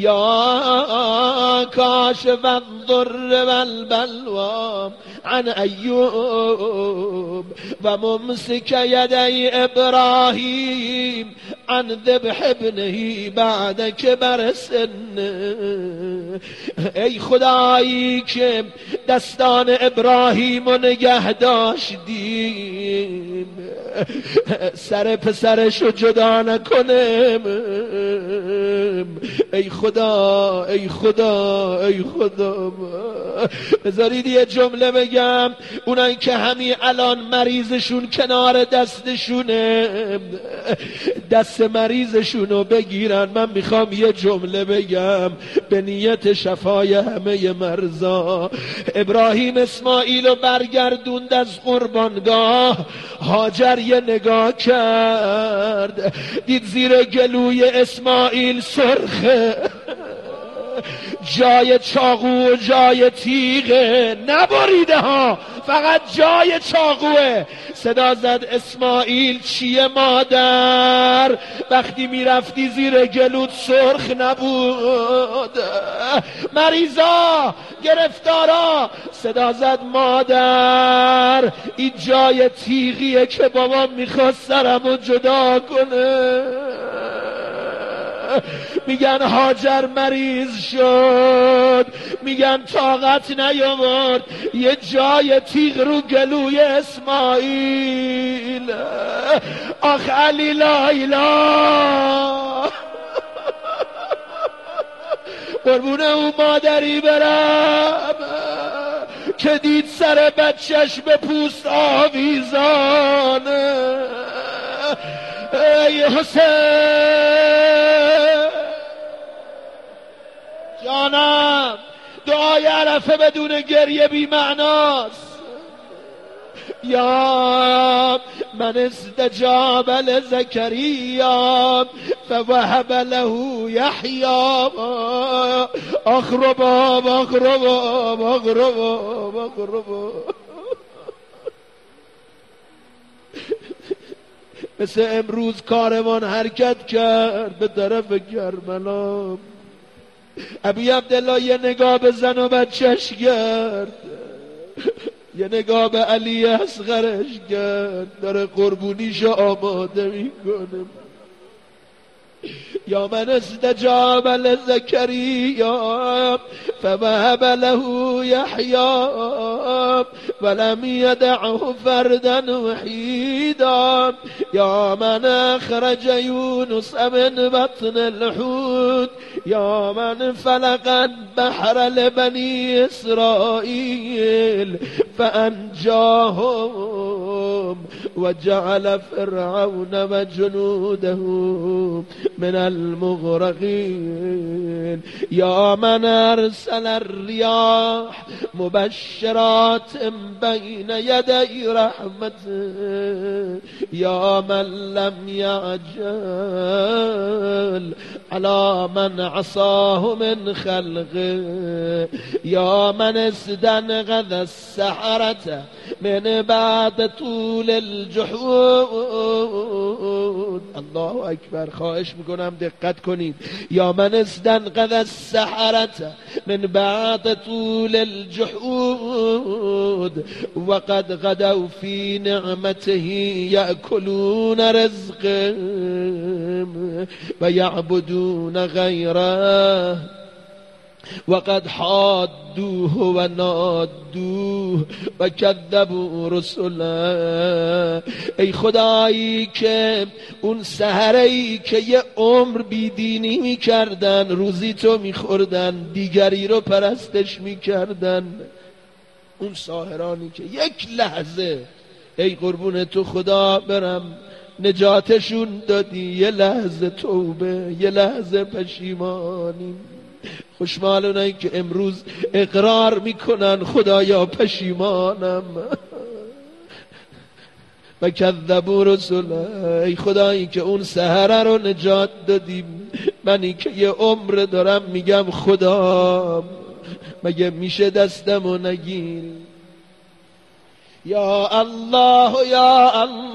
یا کاشف الضر والبلوا عن ایوب و ممسک یدی ابراهیم عن ذبح ابنه بعد کبر سنه. ای خدایی که دستان ابراهیم رو نگه داشتیم، سر پسرش رو جدا نکنم. ای خدا، ای خدا، ای خدا. بذارید یه جمله بگم. اونایی که همین الان مریضشون کنار دستشونه، دست مریضشونو بگیرن. من میخوام یه جمله بگم به نیت شفای همه مرضا. ابراهیم اسماعیل رو برگردوند از قربانگاه. هاجر یه نگاه کرد، دید زیر گلوی اسماعیل سرخه، جای چاقو و جای تیغه، نبریده ها، فقط جای چاقوه. صدا زد اسماعیل چیه مادر؟ وقتی میرفتی زیر گلوت سرخ نبود. مریضا، گرفتارا. صدا زد مادر این جای تیغیه که بابا میخواست سرمو جدا کنه. میگن هاجر مریض شد، میگن طاقت نیاورد، یه جای تیغ رو گلوی اسماعیل. آخ علی لا اله. قربون اون مادری برم که دید سر بچهش به پوست آویزانه. ای حسین جانم، دعای عرفه بدون گریه بی معناست. یا من استجاب لزکریا فوهب له یحیی. اخرباب اخرباب اخرباب اخرباب. مثل امروز کاروان حرکت کرد به طرف کربلا. ابی عبدالله یه نگاه به زن و بچهش کرد، یه نگاه به علی اصغرش کرد، داره قربونیشو آماده میکنه. یا من استجاب لزکریا فوهب له یحیی ولم یدعه فردا وحیدا. یا من اخرج یونس من بطن الحوت یا من فلق البحر لبنی اسرائیل فانجاهم وجعل فرعون وجنوده من المغرقين. یا من ارسل الرياح مبشرات بين يدي رحمته یا من لم يعجل على من عصاه من خلقه. یا من استنقذ السحرة من بعد طول الجحود. الله اکبر. خواهش میکنم دقت کنید. یا من استنقذ السحرة من بعد طول الجحود وقد غدوا في نعمته يأكلون رزقهم ويعبدون غيره وقد حادوه و نادوه و کذبوا رسله. ای خدایی که اون سحره‌ای که یه عمر بیدینی میکردن، روزی تو میخوردن، دیگری رو پرستش میکردن، اون ساحرانی که یک لحظه ای قربون تو خدا برم نجاتشون دادی، یه لحظه توبه، یه لحظه پشیمانی. خوشمال اونایی که امروز اقرار میکنن خدایا پشیمانم و کذبوا رسوله. ای خدایی که اون سحره رو نجات دادیم، منی که یه عمر دارم میگم خدا مگه میشه دستمو نگیری؟ یا الله یا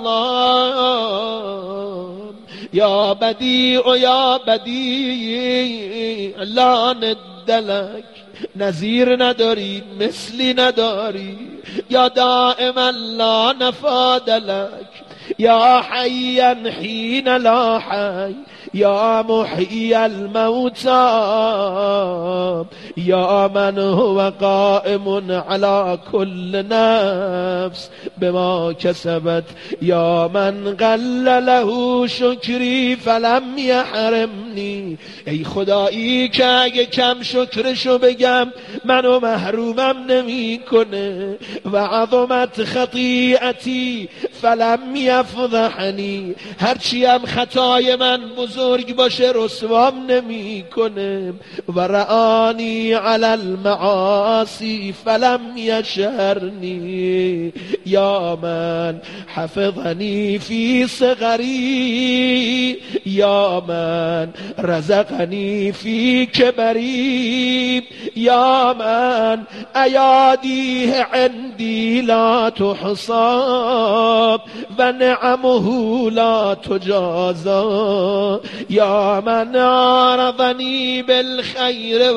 الله یا بدیع یا بدیع لا ندلک، نظیر نداری مثلی نداری، یا دائما لا نفاد لک، یا حیا حین لا حی، یا محیی الموتى، یا من هو قائم على كل نفس بما کسبت، یا من قل له شکری فلم یحرمنی. ای خدایی که اگه کم شکرشو بگم منو محرومم نمی کنه، و عظمت خطیئتی فلم یفضحنی، هرچی هم خطای من بزرگ باشه رسوام نمی کنه، و رآنی علی المعاصی فلم یشهرنی، یا من حفظنی فی صغری، یا من رزقنی فی کبری، یا من ایادیه عندی لا تحصاب و نعمه لا تجازا، یا من عارضنی بالخیر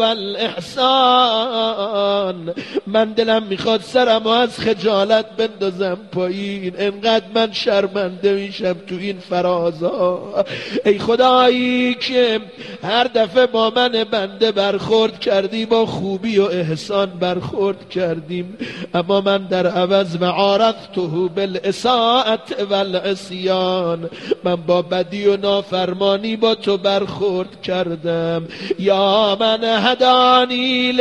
والاحسان. من دلم میخواد سرم از خجالت بندازم پایین، انقدر من شرمنده میشم تو این فرازا. ای خدایی که هر دفعه با من بنده برخورد کردی با خوبی و احسان برخورد کردیم، اما من در عوض عارضته بالاساءة والعصیان، من با بدی و نافرمانی با تو برخورد کردم. یا من هدانی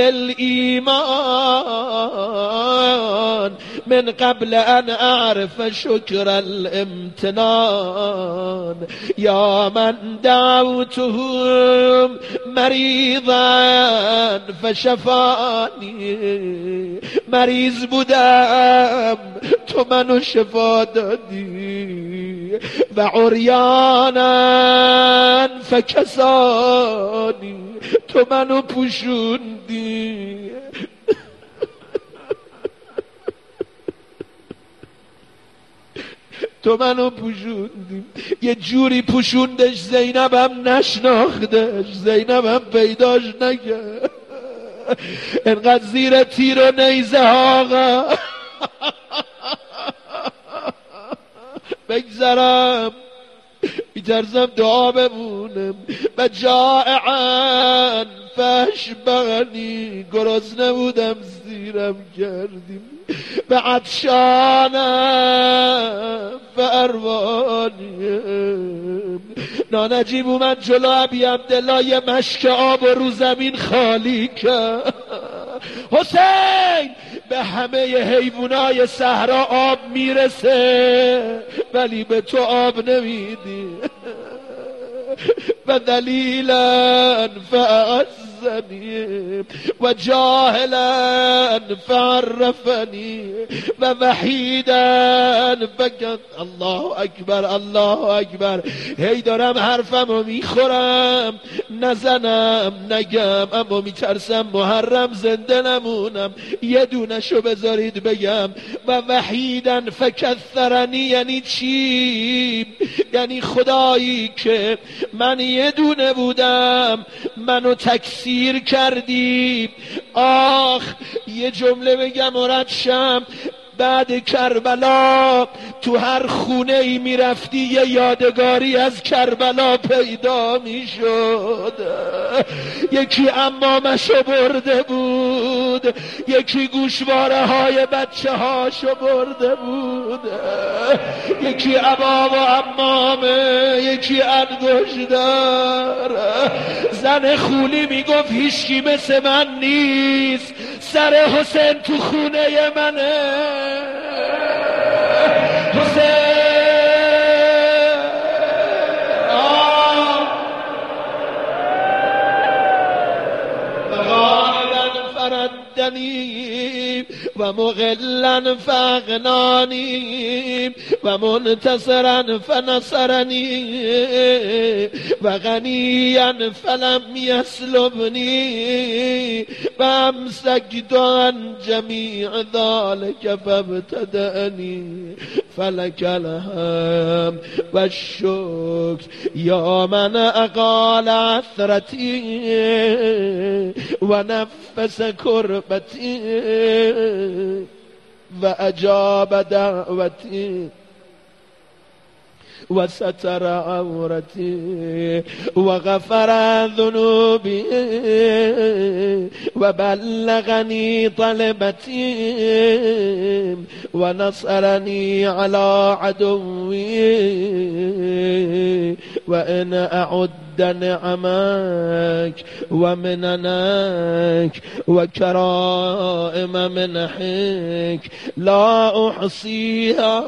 للایمان من قبل ان اعرف شکر الامتنان، یا من دعوتهم مریضا فشفانی، مریض بودم تو منو شفا دادی، و عریانا فکسانی، تو منو پوشوندی. تو منو پوشوندی، یه جوری پوشوندش زینبم نشناختش، زینبم پیداش نکرد، انقدر زیر تیر و نیزه آقا بگذرم، میترسم دعا بمونم. و جائعا فاشبعنی، گرسنه بودم زیرم کردیم، و عطشانم فاروانی. نانجیب اومد جلو ابی عبدالله، یه مشک آب رو زمین خالی کرد. حسین، به همه حیوانای صحرا آب میرسه ولی به تو آب نمیدی. و دلیلا فأعزنی و جاهلا فعرفنی و وحیدا فکن. الله اکبر الله اکبر. هی دارم حرفمو میخورم، نزنم نگم، اما میترسم محرم زنده نمونم. یه دونشو بذارید بگم. و وحیدا فکثرنی یعنی چی؟ یعنی خدایی که من یه دونه بودم منو تکثیر کردی. آخ یه جمله بگم و رد شم. بعد کربلا تو هر خونه ای میرفتی یه یادگاری از کربلا پیدا میشد. یکی امامشو برده بود، یکی گوشواره های بچه هاشو برده بود، یکی عبا و امامه، یکی انگشتر. زن خولی میگفت هیچکی مثل من نیست، سر حسین تو خونه منه. حسین فردد فأعزني ومغلا فأغناني ومنتصرا فنصرني وغنيا فلم يسلبني وأمسكت عن جميع ذلك فابتدأني فلك الحمد والشكر يا من أقال عثرتي ونفس كربتي وأجاب دعوتي وستر عورتي وغفر ذنوبي وبلغني طلبتي ونصرني على عدوي وإن أعد نعمك ومننك وكرائم منحك لا أحصيها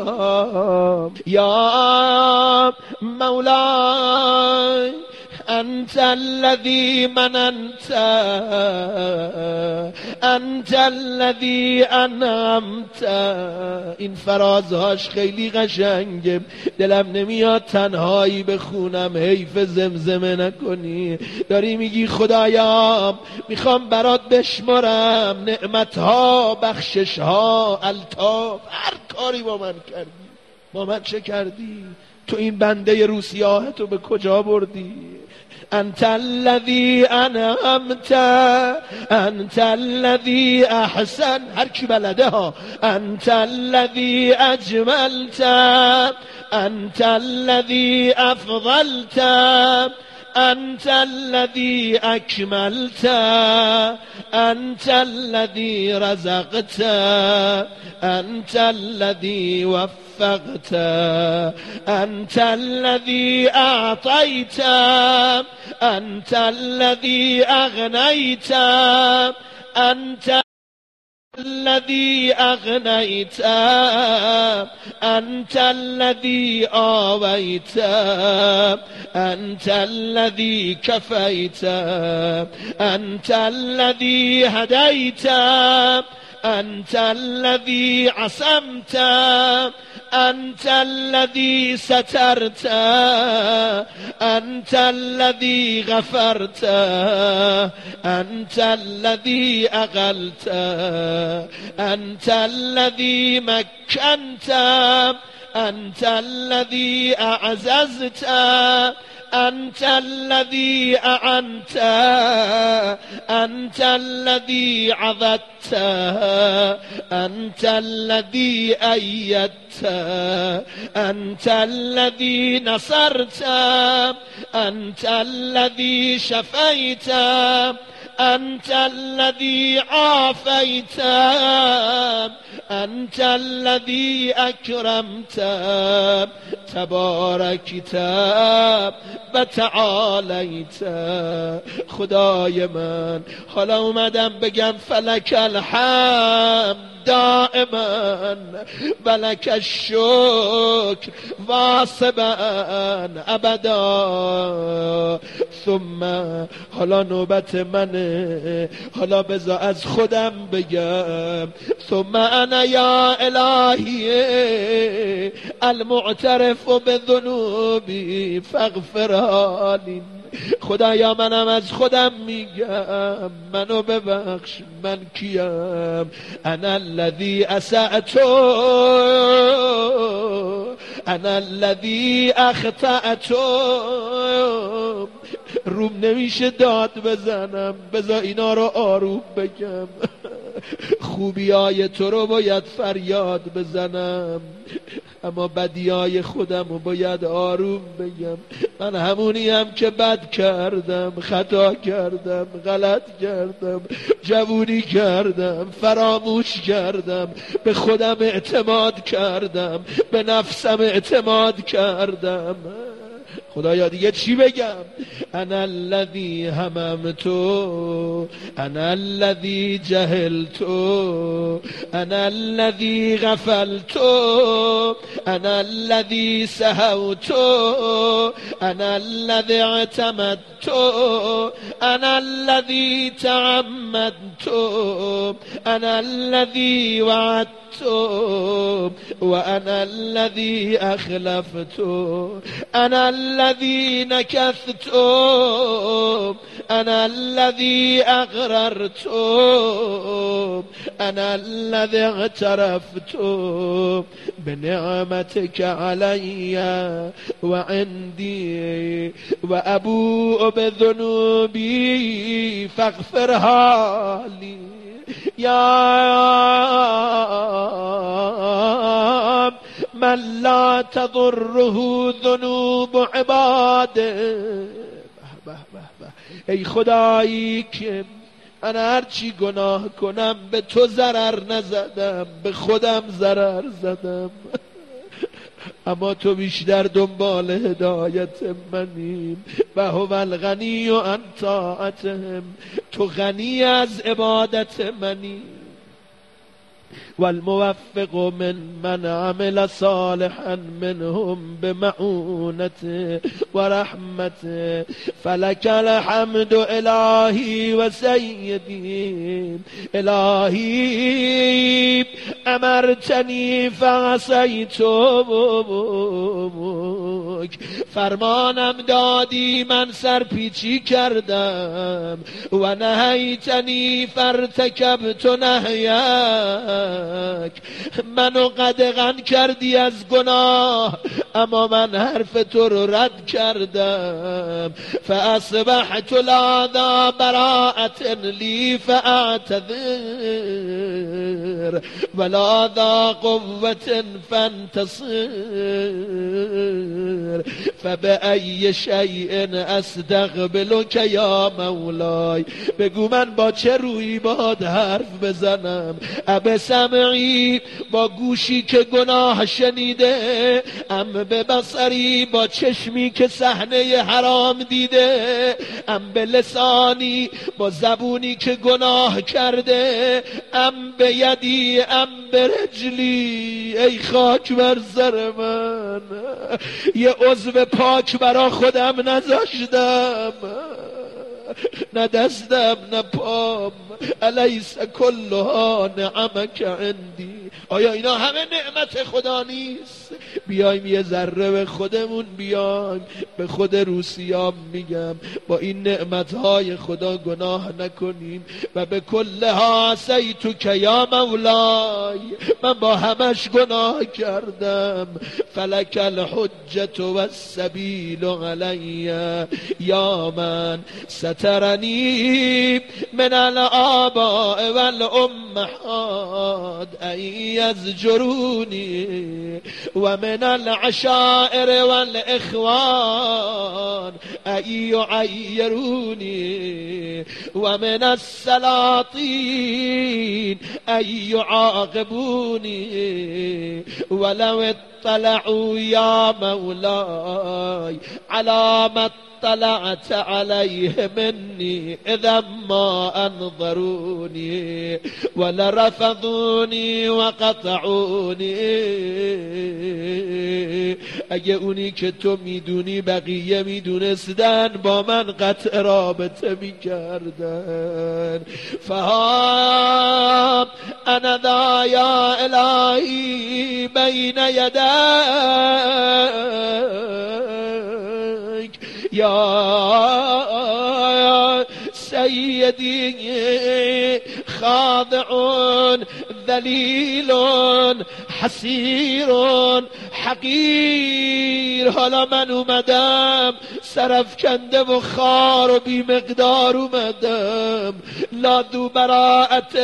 يا مولاي أنت الذي مننت أنت الذي أنعمت. این فرازهاش خیلی قشنگه، دلم نمیاد تنهایی بخونم، حیف زمزمه نکنی. داری میگی خدایا میخوام برات بشمارم نعمتها، بخششها، الطاف، هر کاری با من کردی. با من چه کردی؟ تو این بنده روسیاه تو به کجا بردی؟ انت الذی انعمت انت الذی احسن، هر کی بلده ها، انت الذی اجملت انت الذی افضلت انت الذی اکملت انت الذی رزقت انت الذی وفقت انت الذی اعطیت انت الذی اغنیت انت الذي أغنيت أنت الذي آويت أنت الذي كفيت أنت الذي هديت أنت الذي عصمت أنت الذي سترت أنت الذي غفرت أنت الذي أغلت أنت الذي مكنت أنت الذي أعززت أنت الذي أعنت أنت الذي عضدت أنت الذي أيدت أنت الذي نصرت أنت الذي شفيت أنت الذي عافيت أنت الذي أكرمت تباركت وتعاليت. خدای من حالا اومدم بگم فلک الحمد دائما ولک الشکر واصبا ابدا. ثم حالا نوبت منه، حالا بذار از خودم بگم. ثم انا یا الهی المعترف بذنوبی فاغفرها لی. خدایا منم از خودم میگم منو ببخش، من کیم؟ انا الذی اسأت انا الذی اخطأت. روم نمیشه داد بزنم، بذار اینا رو آروم بگم. خوبیای تو رو باید فریاد بزنم، اما بدیای خودم رو باید آروم بگم. من همونیم که بد کردم، خطا کردم، غلط کردم، جوونی کردم، فراموش کردم، به خودم اعتماد کردم، به نفسم اعتماد کردم. خدایا دیگه چی بگم؟ انا الذی هممت انا الذی جهلت انا الذی غفلت انا الذی سهوت انا الذی اعتمدت أنا الذي تعمدت أنا الذي وعدت وأنا الذي أخلفت أنا الذي نكثت أنا الذي أغررت أنا الذي اغترفت بنعمتك علي وعندي وأبوء بذنوبي فاغفرها لي يا من لا تضره ذنوب عباده. ای خدایی که من هرچی گناه کنم به تو ضرر نزدم، به خودم ضرر زدم، اما تو بیشتر دنبال هدایت منیم. و هو الغنی عن طاعتهم، تو غنی از عبادت منی. والموفق من عمل صالحا منهم بمعونته ورحمته فلك الحمد الهی و سیدی. الهی امرتنی فعصیتک، فرمانم دادی من سرپیچی کردم. و نهیتنی فارتکبت نهیک، منو قدغن کردی از گناه اما من حرف تو رو رد کردم. فاصبحت لا ذا براءة لی فاعتذر ولا ذا قوة فانتصر فبأی شیء استقبلک یا مولای. بگو من با چه روی باد حرف بزنم؟ سمعی با گوشی که گناه شنیده، ام به بصری با چشمی که صحنه حرام دیده، ام به لسانی با زبونی که گناه کرده، ام به یدی ام به رجلی. ای خاک بر سر من، یه عضو پاک برا خودم نذاشتم، نه دستم نه پام. الیس کلها نعمک عندی. آیا اینا همه نعمت خدا نیست؟ بیایم یه ذره به خودمون بیایم. به خود روسیام میگم با این نعمتهای خدا گناه نکنیم. و به کلها عصیتک یا مولای، من با همش گناه کردم. فلک الحجة و السبیل علی یا من سترنی من الآباء والأمهات أن يزجروني ومن العشائر والإخوان أن يعيروني ومن السلاطين أن يعاقبوني. ولو اطلعوا يا مولاي على ما اطلعت عليه مني اذا ما انظروني ولرفضوني وقطعوني. اگه اونی که تو میدونی بقیه میدونستن با من قطع رابطه میکردن. فها انا ذا یا الهی بین یدیک یا سیدی خاضع ذلیل حسیر حقیر. حالا من اومدم سرفکنده و خار و بی مقدار اومدم. لا ذو براءة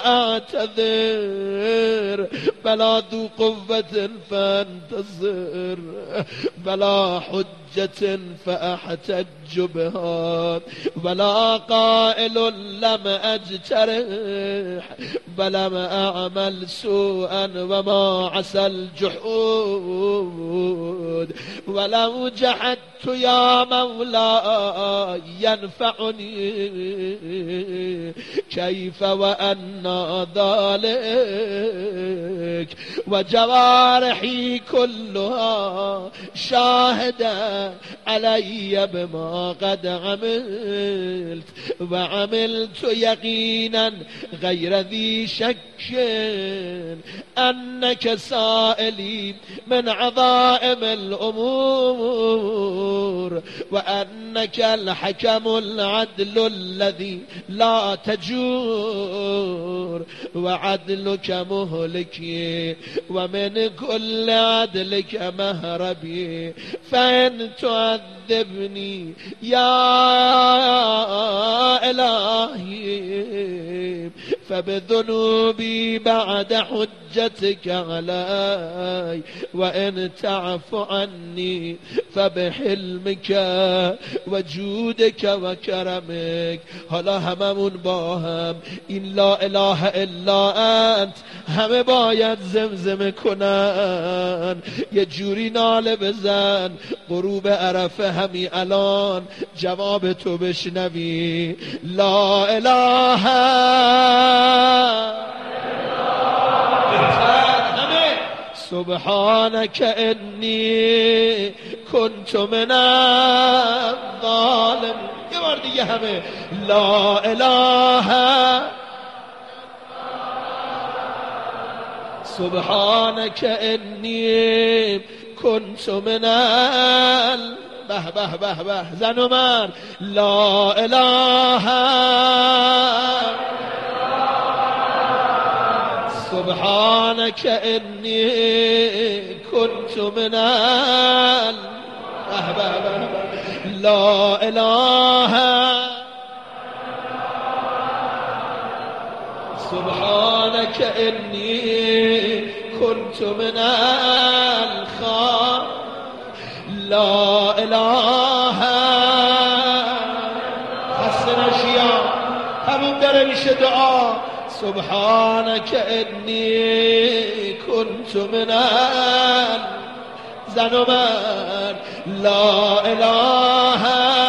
فاعتذر بلا ذو قوة فانتصر بلا حجة فاحتج بها ولا قائل لم اجترح ولم اعمل سوءا وما عسى الجحود ولو جحدت يا مولاي ينفعني كيف وأنا ذلك وجوارحي كلها شاهدة علي بما قد عملت وعملت يقينا غير ذي شك أنك سائلي من عظائم الأمور وأنك الحكم العدل الذي لا تجور وعدلك مهلكي ومن كل عدلك مهربي فإن تعذبني يا إلهي فبذنوبي بعد حجتك علي وإن تعف عني فبحلمك وجودك وكرمك. حالا هممون با هم این لا اله الا انت همه باید زمزمه کنن، یه جوری ناله بزن غروب عرفه همین الان جواب تو بشنوی. لا اله سبحانك انی کنت من الظالمین. یه بار دیگه همه لا اله سبحانك انی کنت من به به به به زن و مرد لا اله سبحانك انی کنت من لا اله سبحانك انی کنت من لا اله حسن اشیاء همون داره میشه دعا. سبحانك انی کنت من زن و من لا اله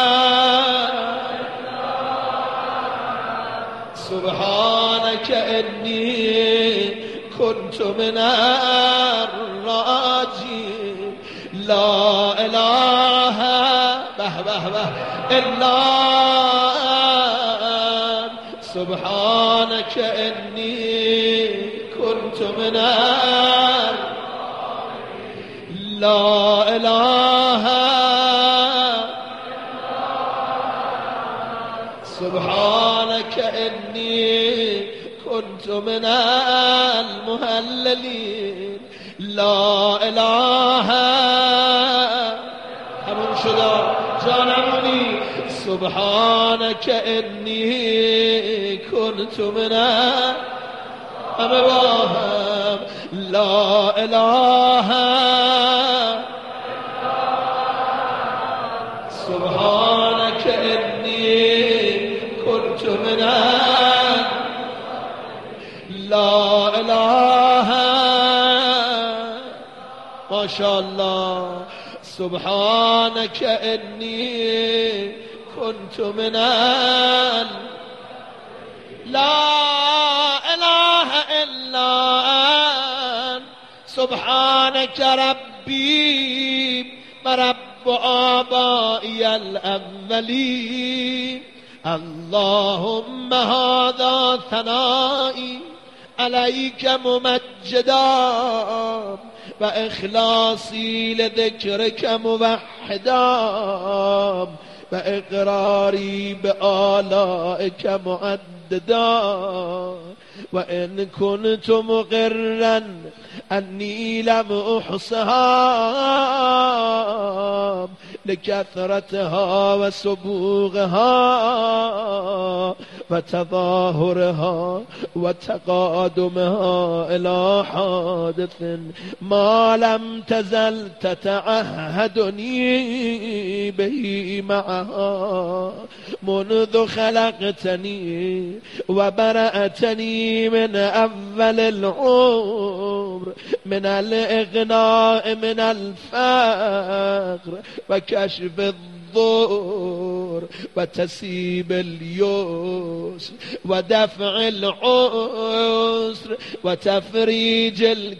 سبحانك انی کنت من الراجین لا اله به به به الا سبحانك انی کنت من لا اله سبحانك انی کنت من المهللین لا اله همون شدا جانمونی سبحانك انی کنت من همه با هم لا اله سبحانك انی کنت من لا اله ما شاء الله سبحانك انی کنت من لا اله الا انت سبحانك ربي ورب آبائي الأولين اللهم هذا ثنائي عليك ممجدا وإخلاصي لذكرك موحدا وإقراري بآلائك معددا وإن كنت مقرا أني لم أحصها لكثرتها وسبوغها وتظاهرها وتقادمها إلى حادث ما لم تزل تتعهدني به معها منذ خلقتني وبرأتني من أول العمر من الإغناء من الفقر وكشف الضر وتسيب اليسر ودفع العسر وتفريج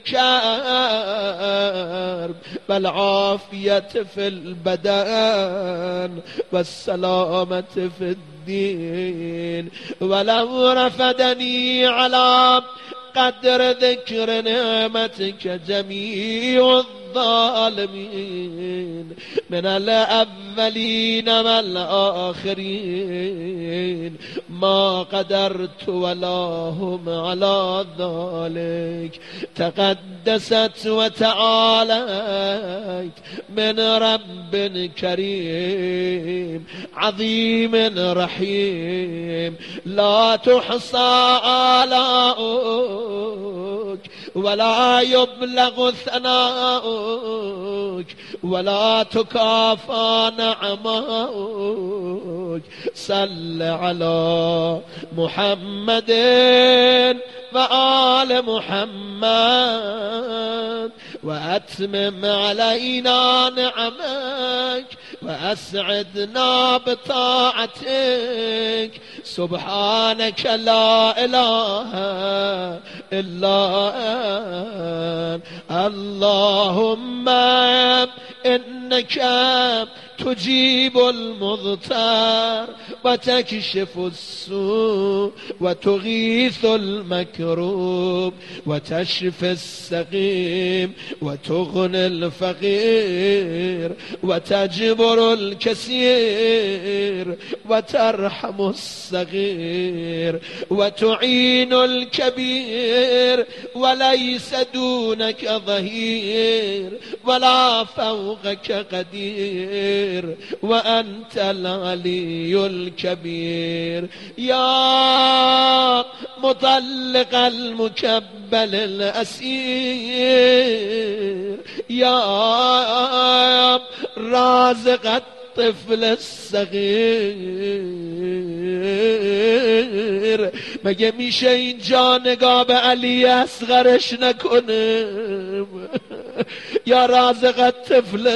الكرب والعافية في البدن والسلامة في الدين. ولو رفدني على قدر ذكر نعمتك جميع الظالمين من الأولين والآخرين ما قدرت ولا هم على ذلك. تقدست وتعاليت من رب كريم عظيم رحيم لا تحصى آلاؤك ولا يبلغ ثناؤك ولا تكافى نعماؤك. صل على محمد وآل محمد وأتمم علينا نعمك وأسعدنا بطاعتك. سبحانك لا إله إلا أنت. اللهم إنك تجيب المضطر وتكشف السوء وتغيث المكروب وتشفي السقيم وتغني الفقير وتجبر الكثير وترحم الصغير وتعين الكبير وليس دونك ظهير ولا فوقك قدير وأنت العلي الكبير. يا مطلق المكبل الأسير يا رازق الطفل الصغير مگه میشه اینجا نگاه به علی اصغرش نکنم؟ یا رازق الطفل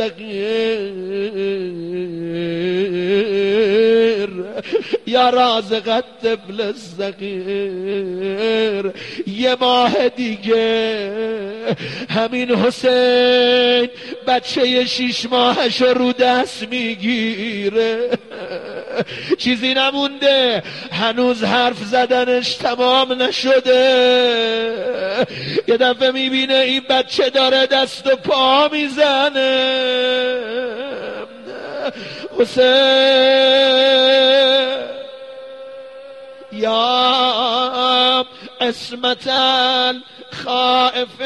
الصغير یا رازق الطفل الصغير. یه ماه دیگه همین حسین بچه 6 ماهش رو دست میگیره، چیزی نمونده، هنوز حرف زدنش تمام نشده. یه دفعه میبینه این بچه داره دست و پا میزنه. حسین یا عصمت الخائف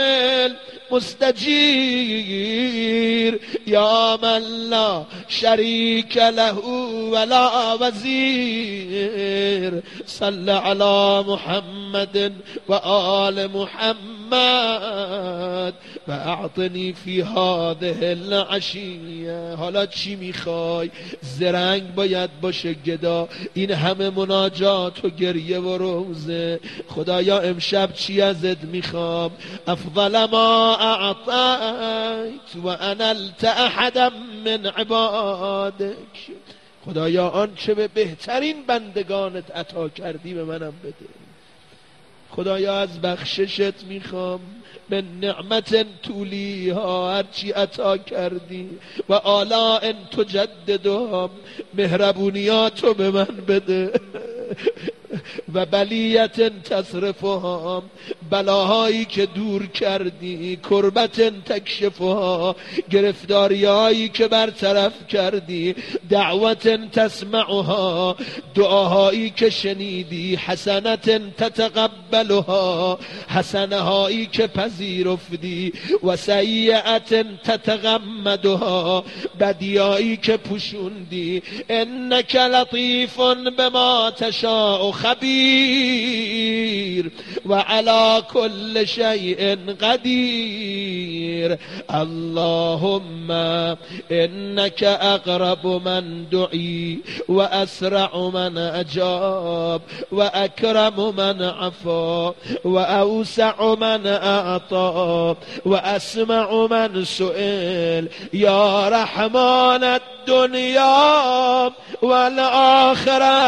مستجیر یا من لا شریک له ولا وزیر. صل علی محمد و آل محمد و اعطنی فی هذه العشیه. حالا چی میخوای؟ زرنگ باید باشه گدا. این همه مناجات و گریه و روزه. خدایا امشب چی ازت میخوام؟ افضل ما اعطیت و انلت احدا من عبادک. خدایا آنچه به بهترین بندگانت عطا کردی به منم بده. خدایا از بخششت میخوام، به نعمت تولیها هرچی عطا کردی و آلاء تجددهم، مهربونیاتو به من بده و بلیت تصرفها، بلاهایی که دور کردی، کربت تکشفها، گرفتاریایی که برطرف کردی، دعوت تسمعها، دعاهایی که شنیدی، حسنت تتقبلها، حسنهایی که پذیرفتی، و سیئت تتغمدها، بدیایی که پوشوندی. انک لطیف بما تشاء خبیر و علی كل شيء قدير. الخير. اللهم إنك أقرب من دعي وأسرع من أجاب وأكرم من عفا وأوسع من أعطى وأسمع من سئل. يا رحمن الدنيا والآخرة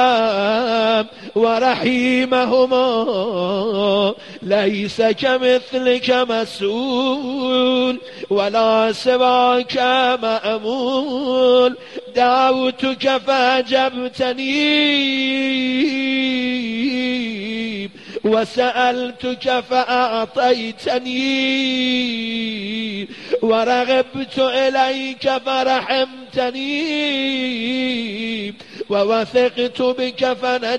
ورحيمهما، ليس كمثلك مسؤول ولا سواك مأمول. دعوتك فأجبتني وسألتك فأعطيتني ورغبت إليك فرحمتني ووثقت بك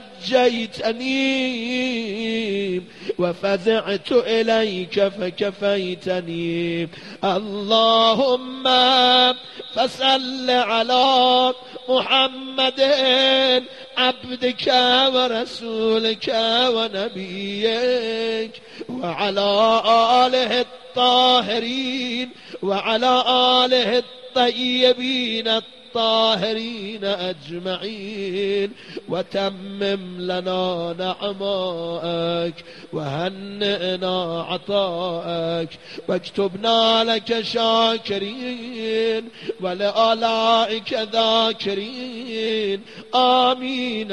فنجيتني وفزعت إليك فكفيتني. اللهم فصل على محمد عبدك ورسولك ونبيك وعلى آله الطاهرين وعلى آله الطيبين الطاهرين أجمعين، وتمم لنا نعمائك وهنئنا عطائك، واكتبنا لك شاكرين ولآلائك ذاكرين. آمين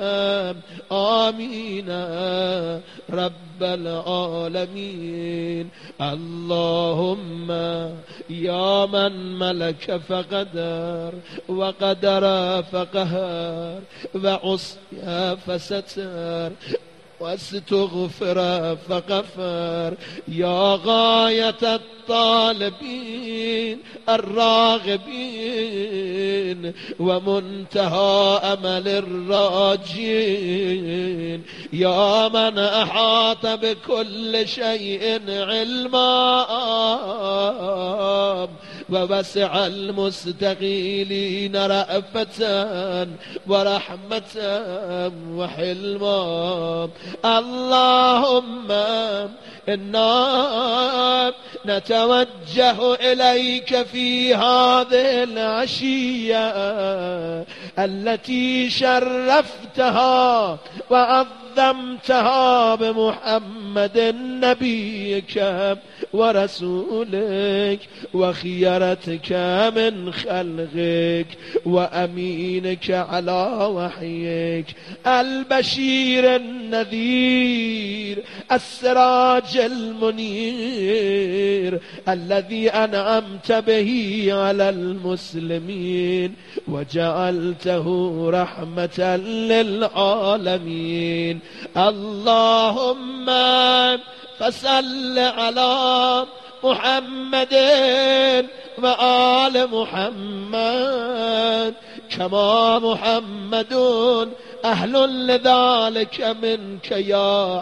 آمين رب العالمين. اللهم يا من ملك فقدر وقدر فقهر وعصي فستر واستغفر فغفر، يا غاية الطالبين الراغبين ومنتهى أمل الراجين، يا من أحاط بكل شيء علما ووسع المستقيلين رأفة ورحمة وحلما. اللهم إنا نتوجه إليك في هذه العشية التي شرفتها وعظمتها بمحمد نبيك ورسولك وخيرتك من خلقك وأمينك على وحيك، البشير النذير السراج المنير الذي أنعمت به على المسلمين وجعلته رحمة للعالمين. اللهم فصل على محمد وآل محمد كما محمد أهل لذلك منك يا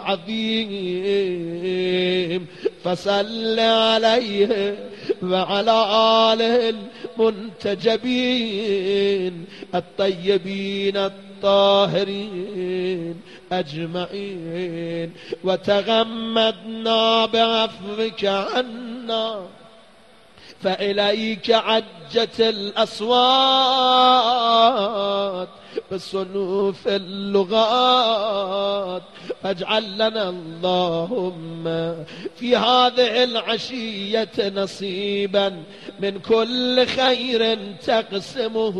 عظيم. فصل عليه وعلى آله المنتجبين الطيبين الطاهرين أجمعين، وتغمدنا بعفوك عنا، فإليك عجت الأصوات بصنوف اللغات، فاجعل لنا اللهم في هذه العشية نصيبا من كل خير تقسمه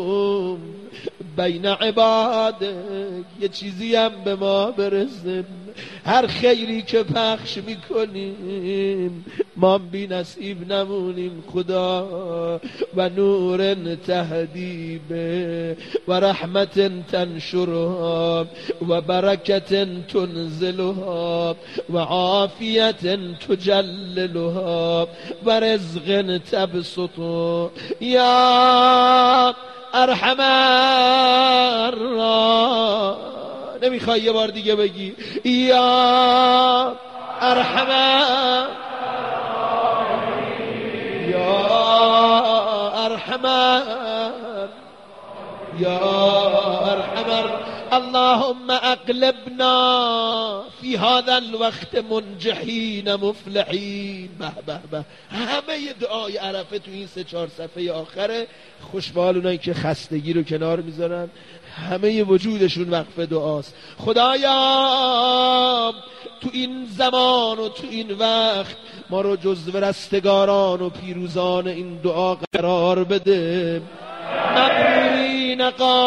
بین عبادک. یه چیزی هم به ما برسه، هر خیری که پخش میکنیم ما بی نصیب نمونیم خدا. و نور تهدی به و رحمت تنشرها و برکت تنزلها و عافیت تجللها و رزق تبسط یا ارحمر. نمیخوای یه بار دیگه بگی یا ارحمر یا ارحمر یا ارحمر اللهم اقلبنا في هذا الوقت منجحین مفلحین. به به به. همه دعای عرفه تو این 3-4 صفحه آخره. خوشبال اونایی که خستگی رو کنار میذارن، همه وجودشون وقف دعاست. خدایا تو این زمان و تو این وقت ما رو جزو رستگاران و پیروزان این دعا قرار بده. مغرورین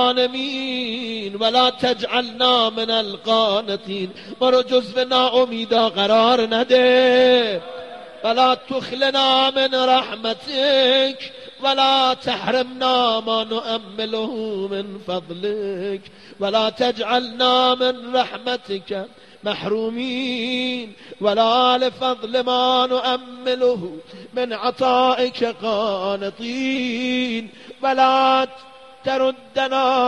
قانمین ولا تجعلنا من القانتین. ما رو جزو ناامیدا قرار نده. ولا تخلنا من رحمتک ولا تحرمنا ما نؤمله من فضلك ولا تجعلنا من رحمتك محرومين ولا لفضل ما نؤمله من عطائك قانطين ولا تردنا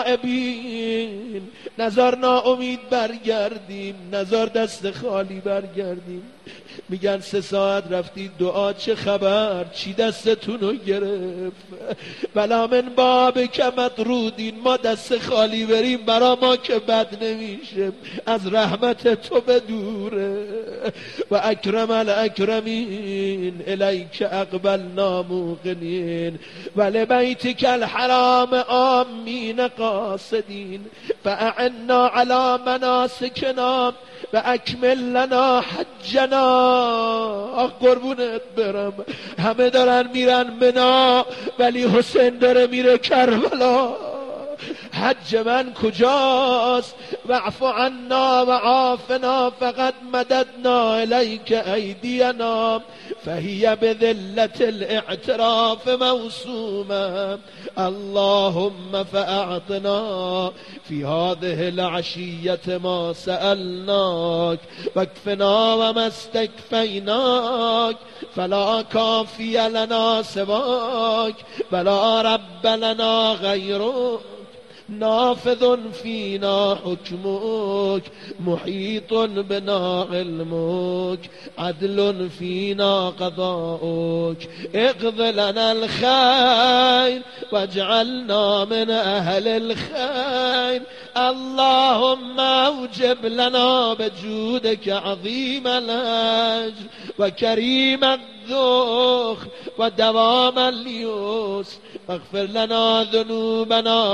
خائبين. نظر ناامید برگردیم، نظر دست خالی برگردیم. میگن 3 ساعت رفتید دعا، چه خبر؟ چی دستتون رو گرفت؟ بلا من باب که مطرودین. ما دست خالی بریم برا ما که بد نمیشه، از رحمت تو بدوره. و اکرم الاکرمین الیک اقبلنا موقنین ولبیتک الحرام آمین قاصدین فاعنا علی مناسکنا و اکمل لنا حجنا. قربونت برم، همه دارن میرن منا ولی حسین داره میره کربلا. حج من کجاست؟ واعف عنا و عافنا فقد مددنا الیک ایدینا فهی بذلة الاعتراف موسومه. اللهم فاعطنا في هذه العشية ما سألناك واكفنا وما استكفيناك فلا كافي لنا سواك ولا رب لنا غيرك نافذ فينا حكمك محيط بنا علمك عدل فينا قضاؤك اقض لنا الخير واجعلنا من أهل الخير. اللهم اوجب لنا بجودك عظيم الأجر وكريم الذخر ودوام اليسر واغفر لنا ذنوبنا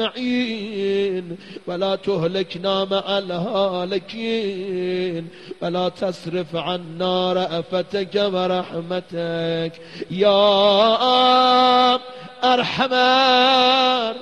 أجمعين ولا تهلكنا مع الهالكين ولا تصرف عنا رأفتك ورحمتك يا أرحمن.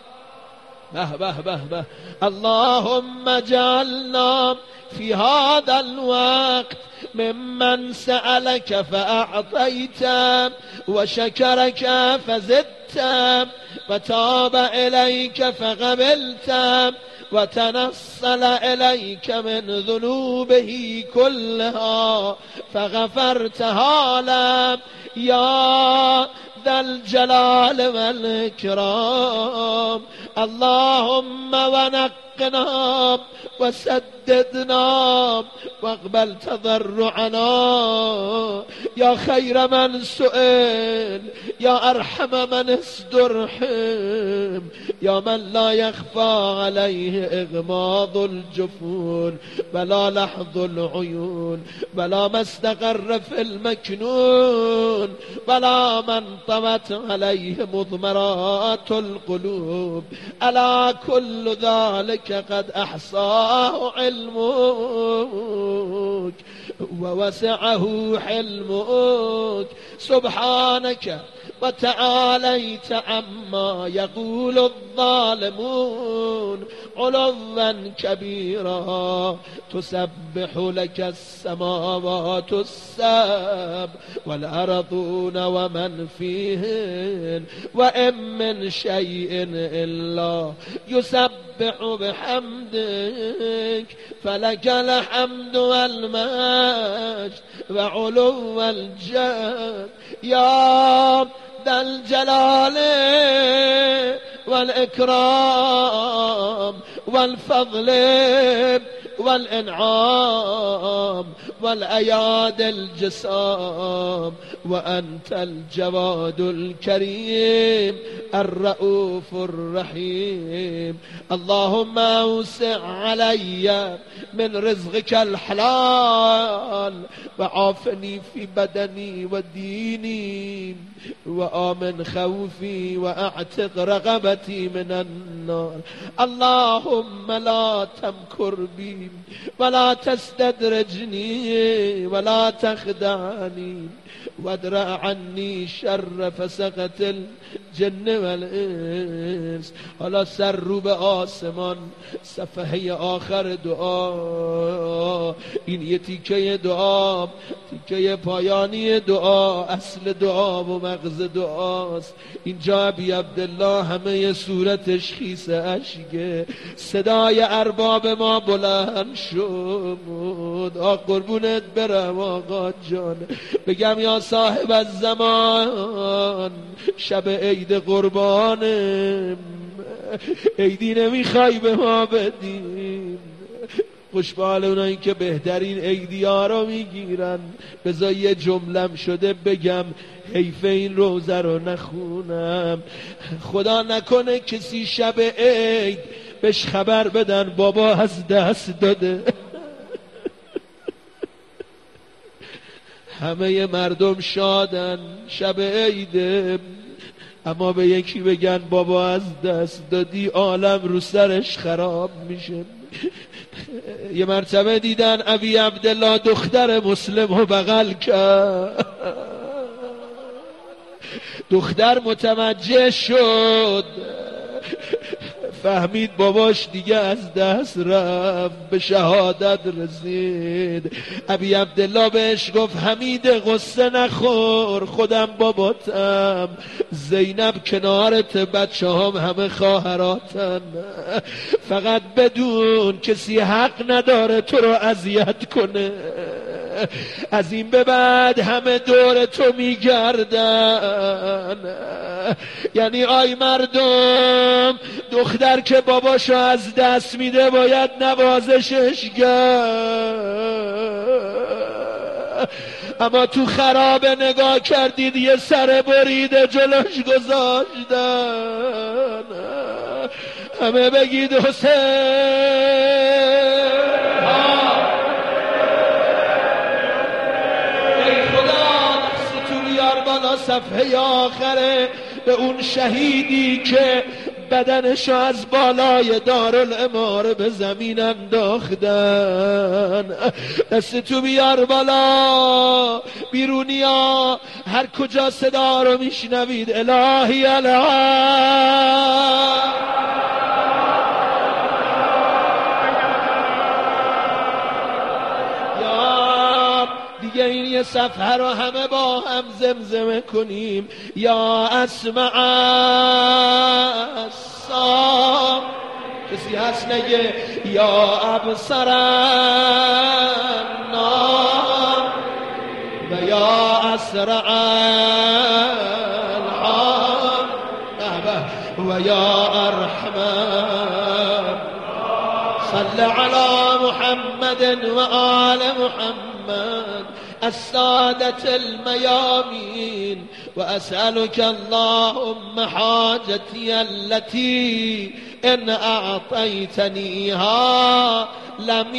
به. اللهم اجعلنا في هذا الوقت ممن سألك فأعطيت وشكرك فزدت وتاب إليك فقبلت وتنصل إليك من ذنوبه كلها فغفرتها له يا ذا الجلال والإكرام. اللهم ونقنا وسددنا واقبل تضرعنا يا خير من سئل يا أرحم من استرحم يا من لا يخفى عليه إغماض الجفون ولا لحظ العيون ولا ما استقر في المكنون ولا من طوت عليه مضمرات القلوب. ألا كل ذلك قد أحصاه علمك ووسعه حلمك سبحانك وتعاليت عما يقول الظالمون علوا كبيرا. تسبح لك السماوات السبع والأرضون ومن فيهن وإن من شيء إلا يسبح بحمدك فلك الحمد والمجد وعلو الجد يا ذا الجلال والإكرام والفضل والانعام والأياد الجسام وأنت الجواد الكريم الرؤوف الرحيم. اللهم أوسع علي من رزقك الحلال وعافني في بدني وديني وآمن خوفي وأعتق رغبتي من النار. اللهم لا تمكر بي ولا تستدرجني ولا تخدعني وادرع عني شر فسقة الجن والانس. حالا سر رو به آسمان، صفحه آخر دعا، این یه تیکه دعا، تیکه پایانی دعا، اصل دعا و مغز دعاست. اینجا ابی عبدالله همه صورتش خیس اشکه، صدای ارباب ما بلند شد. قربونت برم آقا جان، بگم یا صاحب الزمان، شب عید قربانم، عیدی نمیخوای به ما بدیم؟ خوشبال اونایی که بهترین عیدی ها رو میگیرن. بذار یه جملم شده بگم، حیف این روزه رو نخونم. خدا نکنه کسی شب عید بهش خبر بدن بابا از دست داده. همه مردم شادن شب عیده، اما به یکی بگن بابا از دست دادی، عالم رو سرش خراب میشه. یه مرتبه دیدن ابی عبدالله دختر مسلم رو بغل کرد. دختر متوجه شد، فهمید باباش دیگه از دست رفت، به شهادت رسید. ابی عبدالله بهش گفت حمید قصه نخور، خودم باباتم، زینب کنارت، بچه هم همه خواهراتن، فقط بدون کسی حق نداره تو رو اذیت کنه. از این به بعد همه دور تو میگردن. یعنی آی مردم، دختر که باباشو از دست میده باید نوازشش کرد. اما تو خرابه نگاه کردید یه سر بریده جلوش گذاشتن. همه بگید حسین. صفحه آخره به اون شهیدی که بدنشو از بالای دارالاماره به زمین انداختن، دست تو بیار بالا. بیرونیا هر کجا صدا رو میشنوید الهی دیگه این یه صفحه رو همه با هم زمزمه کنیم. یا اسمع الصام، کسی هست نگه یا ابصر النام و یا اسرع الحام و یا ارحم. صل علی محمد و آل محمد السادة الميامين وأسألك اللهم حاجتي التي إن أعطيتنيها لم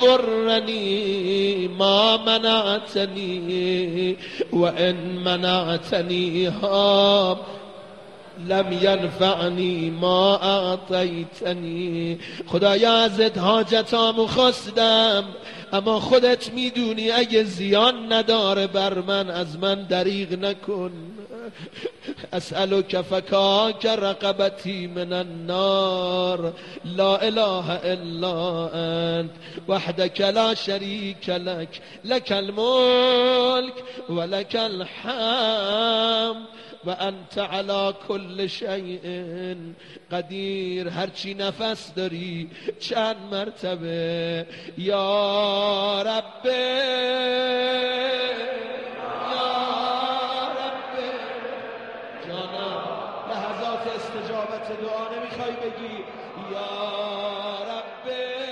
يضرني ما منعتني وإن منعتنيها لم ينفعنی ما اعطیتنی. خدایا ازت حاجتامو خواستم، اما خودت میدونی اگه زیان نداره بر من، از من دریغ نکن. اسألك فكاك رقبتي من النار لا اله الا انت وحدك لا شريك لك لك الملك ولك الحمد وانت على كل شيء قدیر. هرچی نفس داری چند مرتبه یا رب یا رب. جانم لحظات استجابت دعا نمیخوای بگی یا رب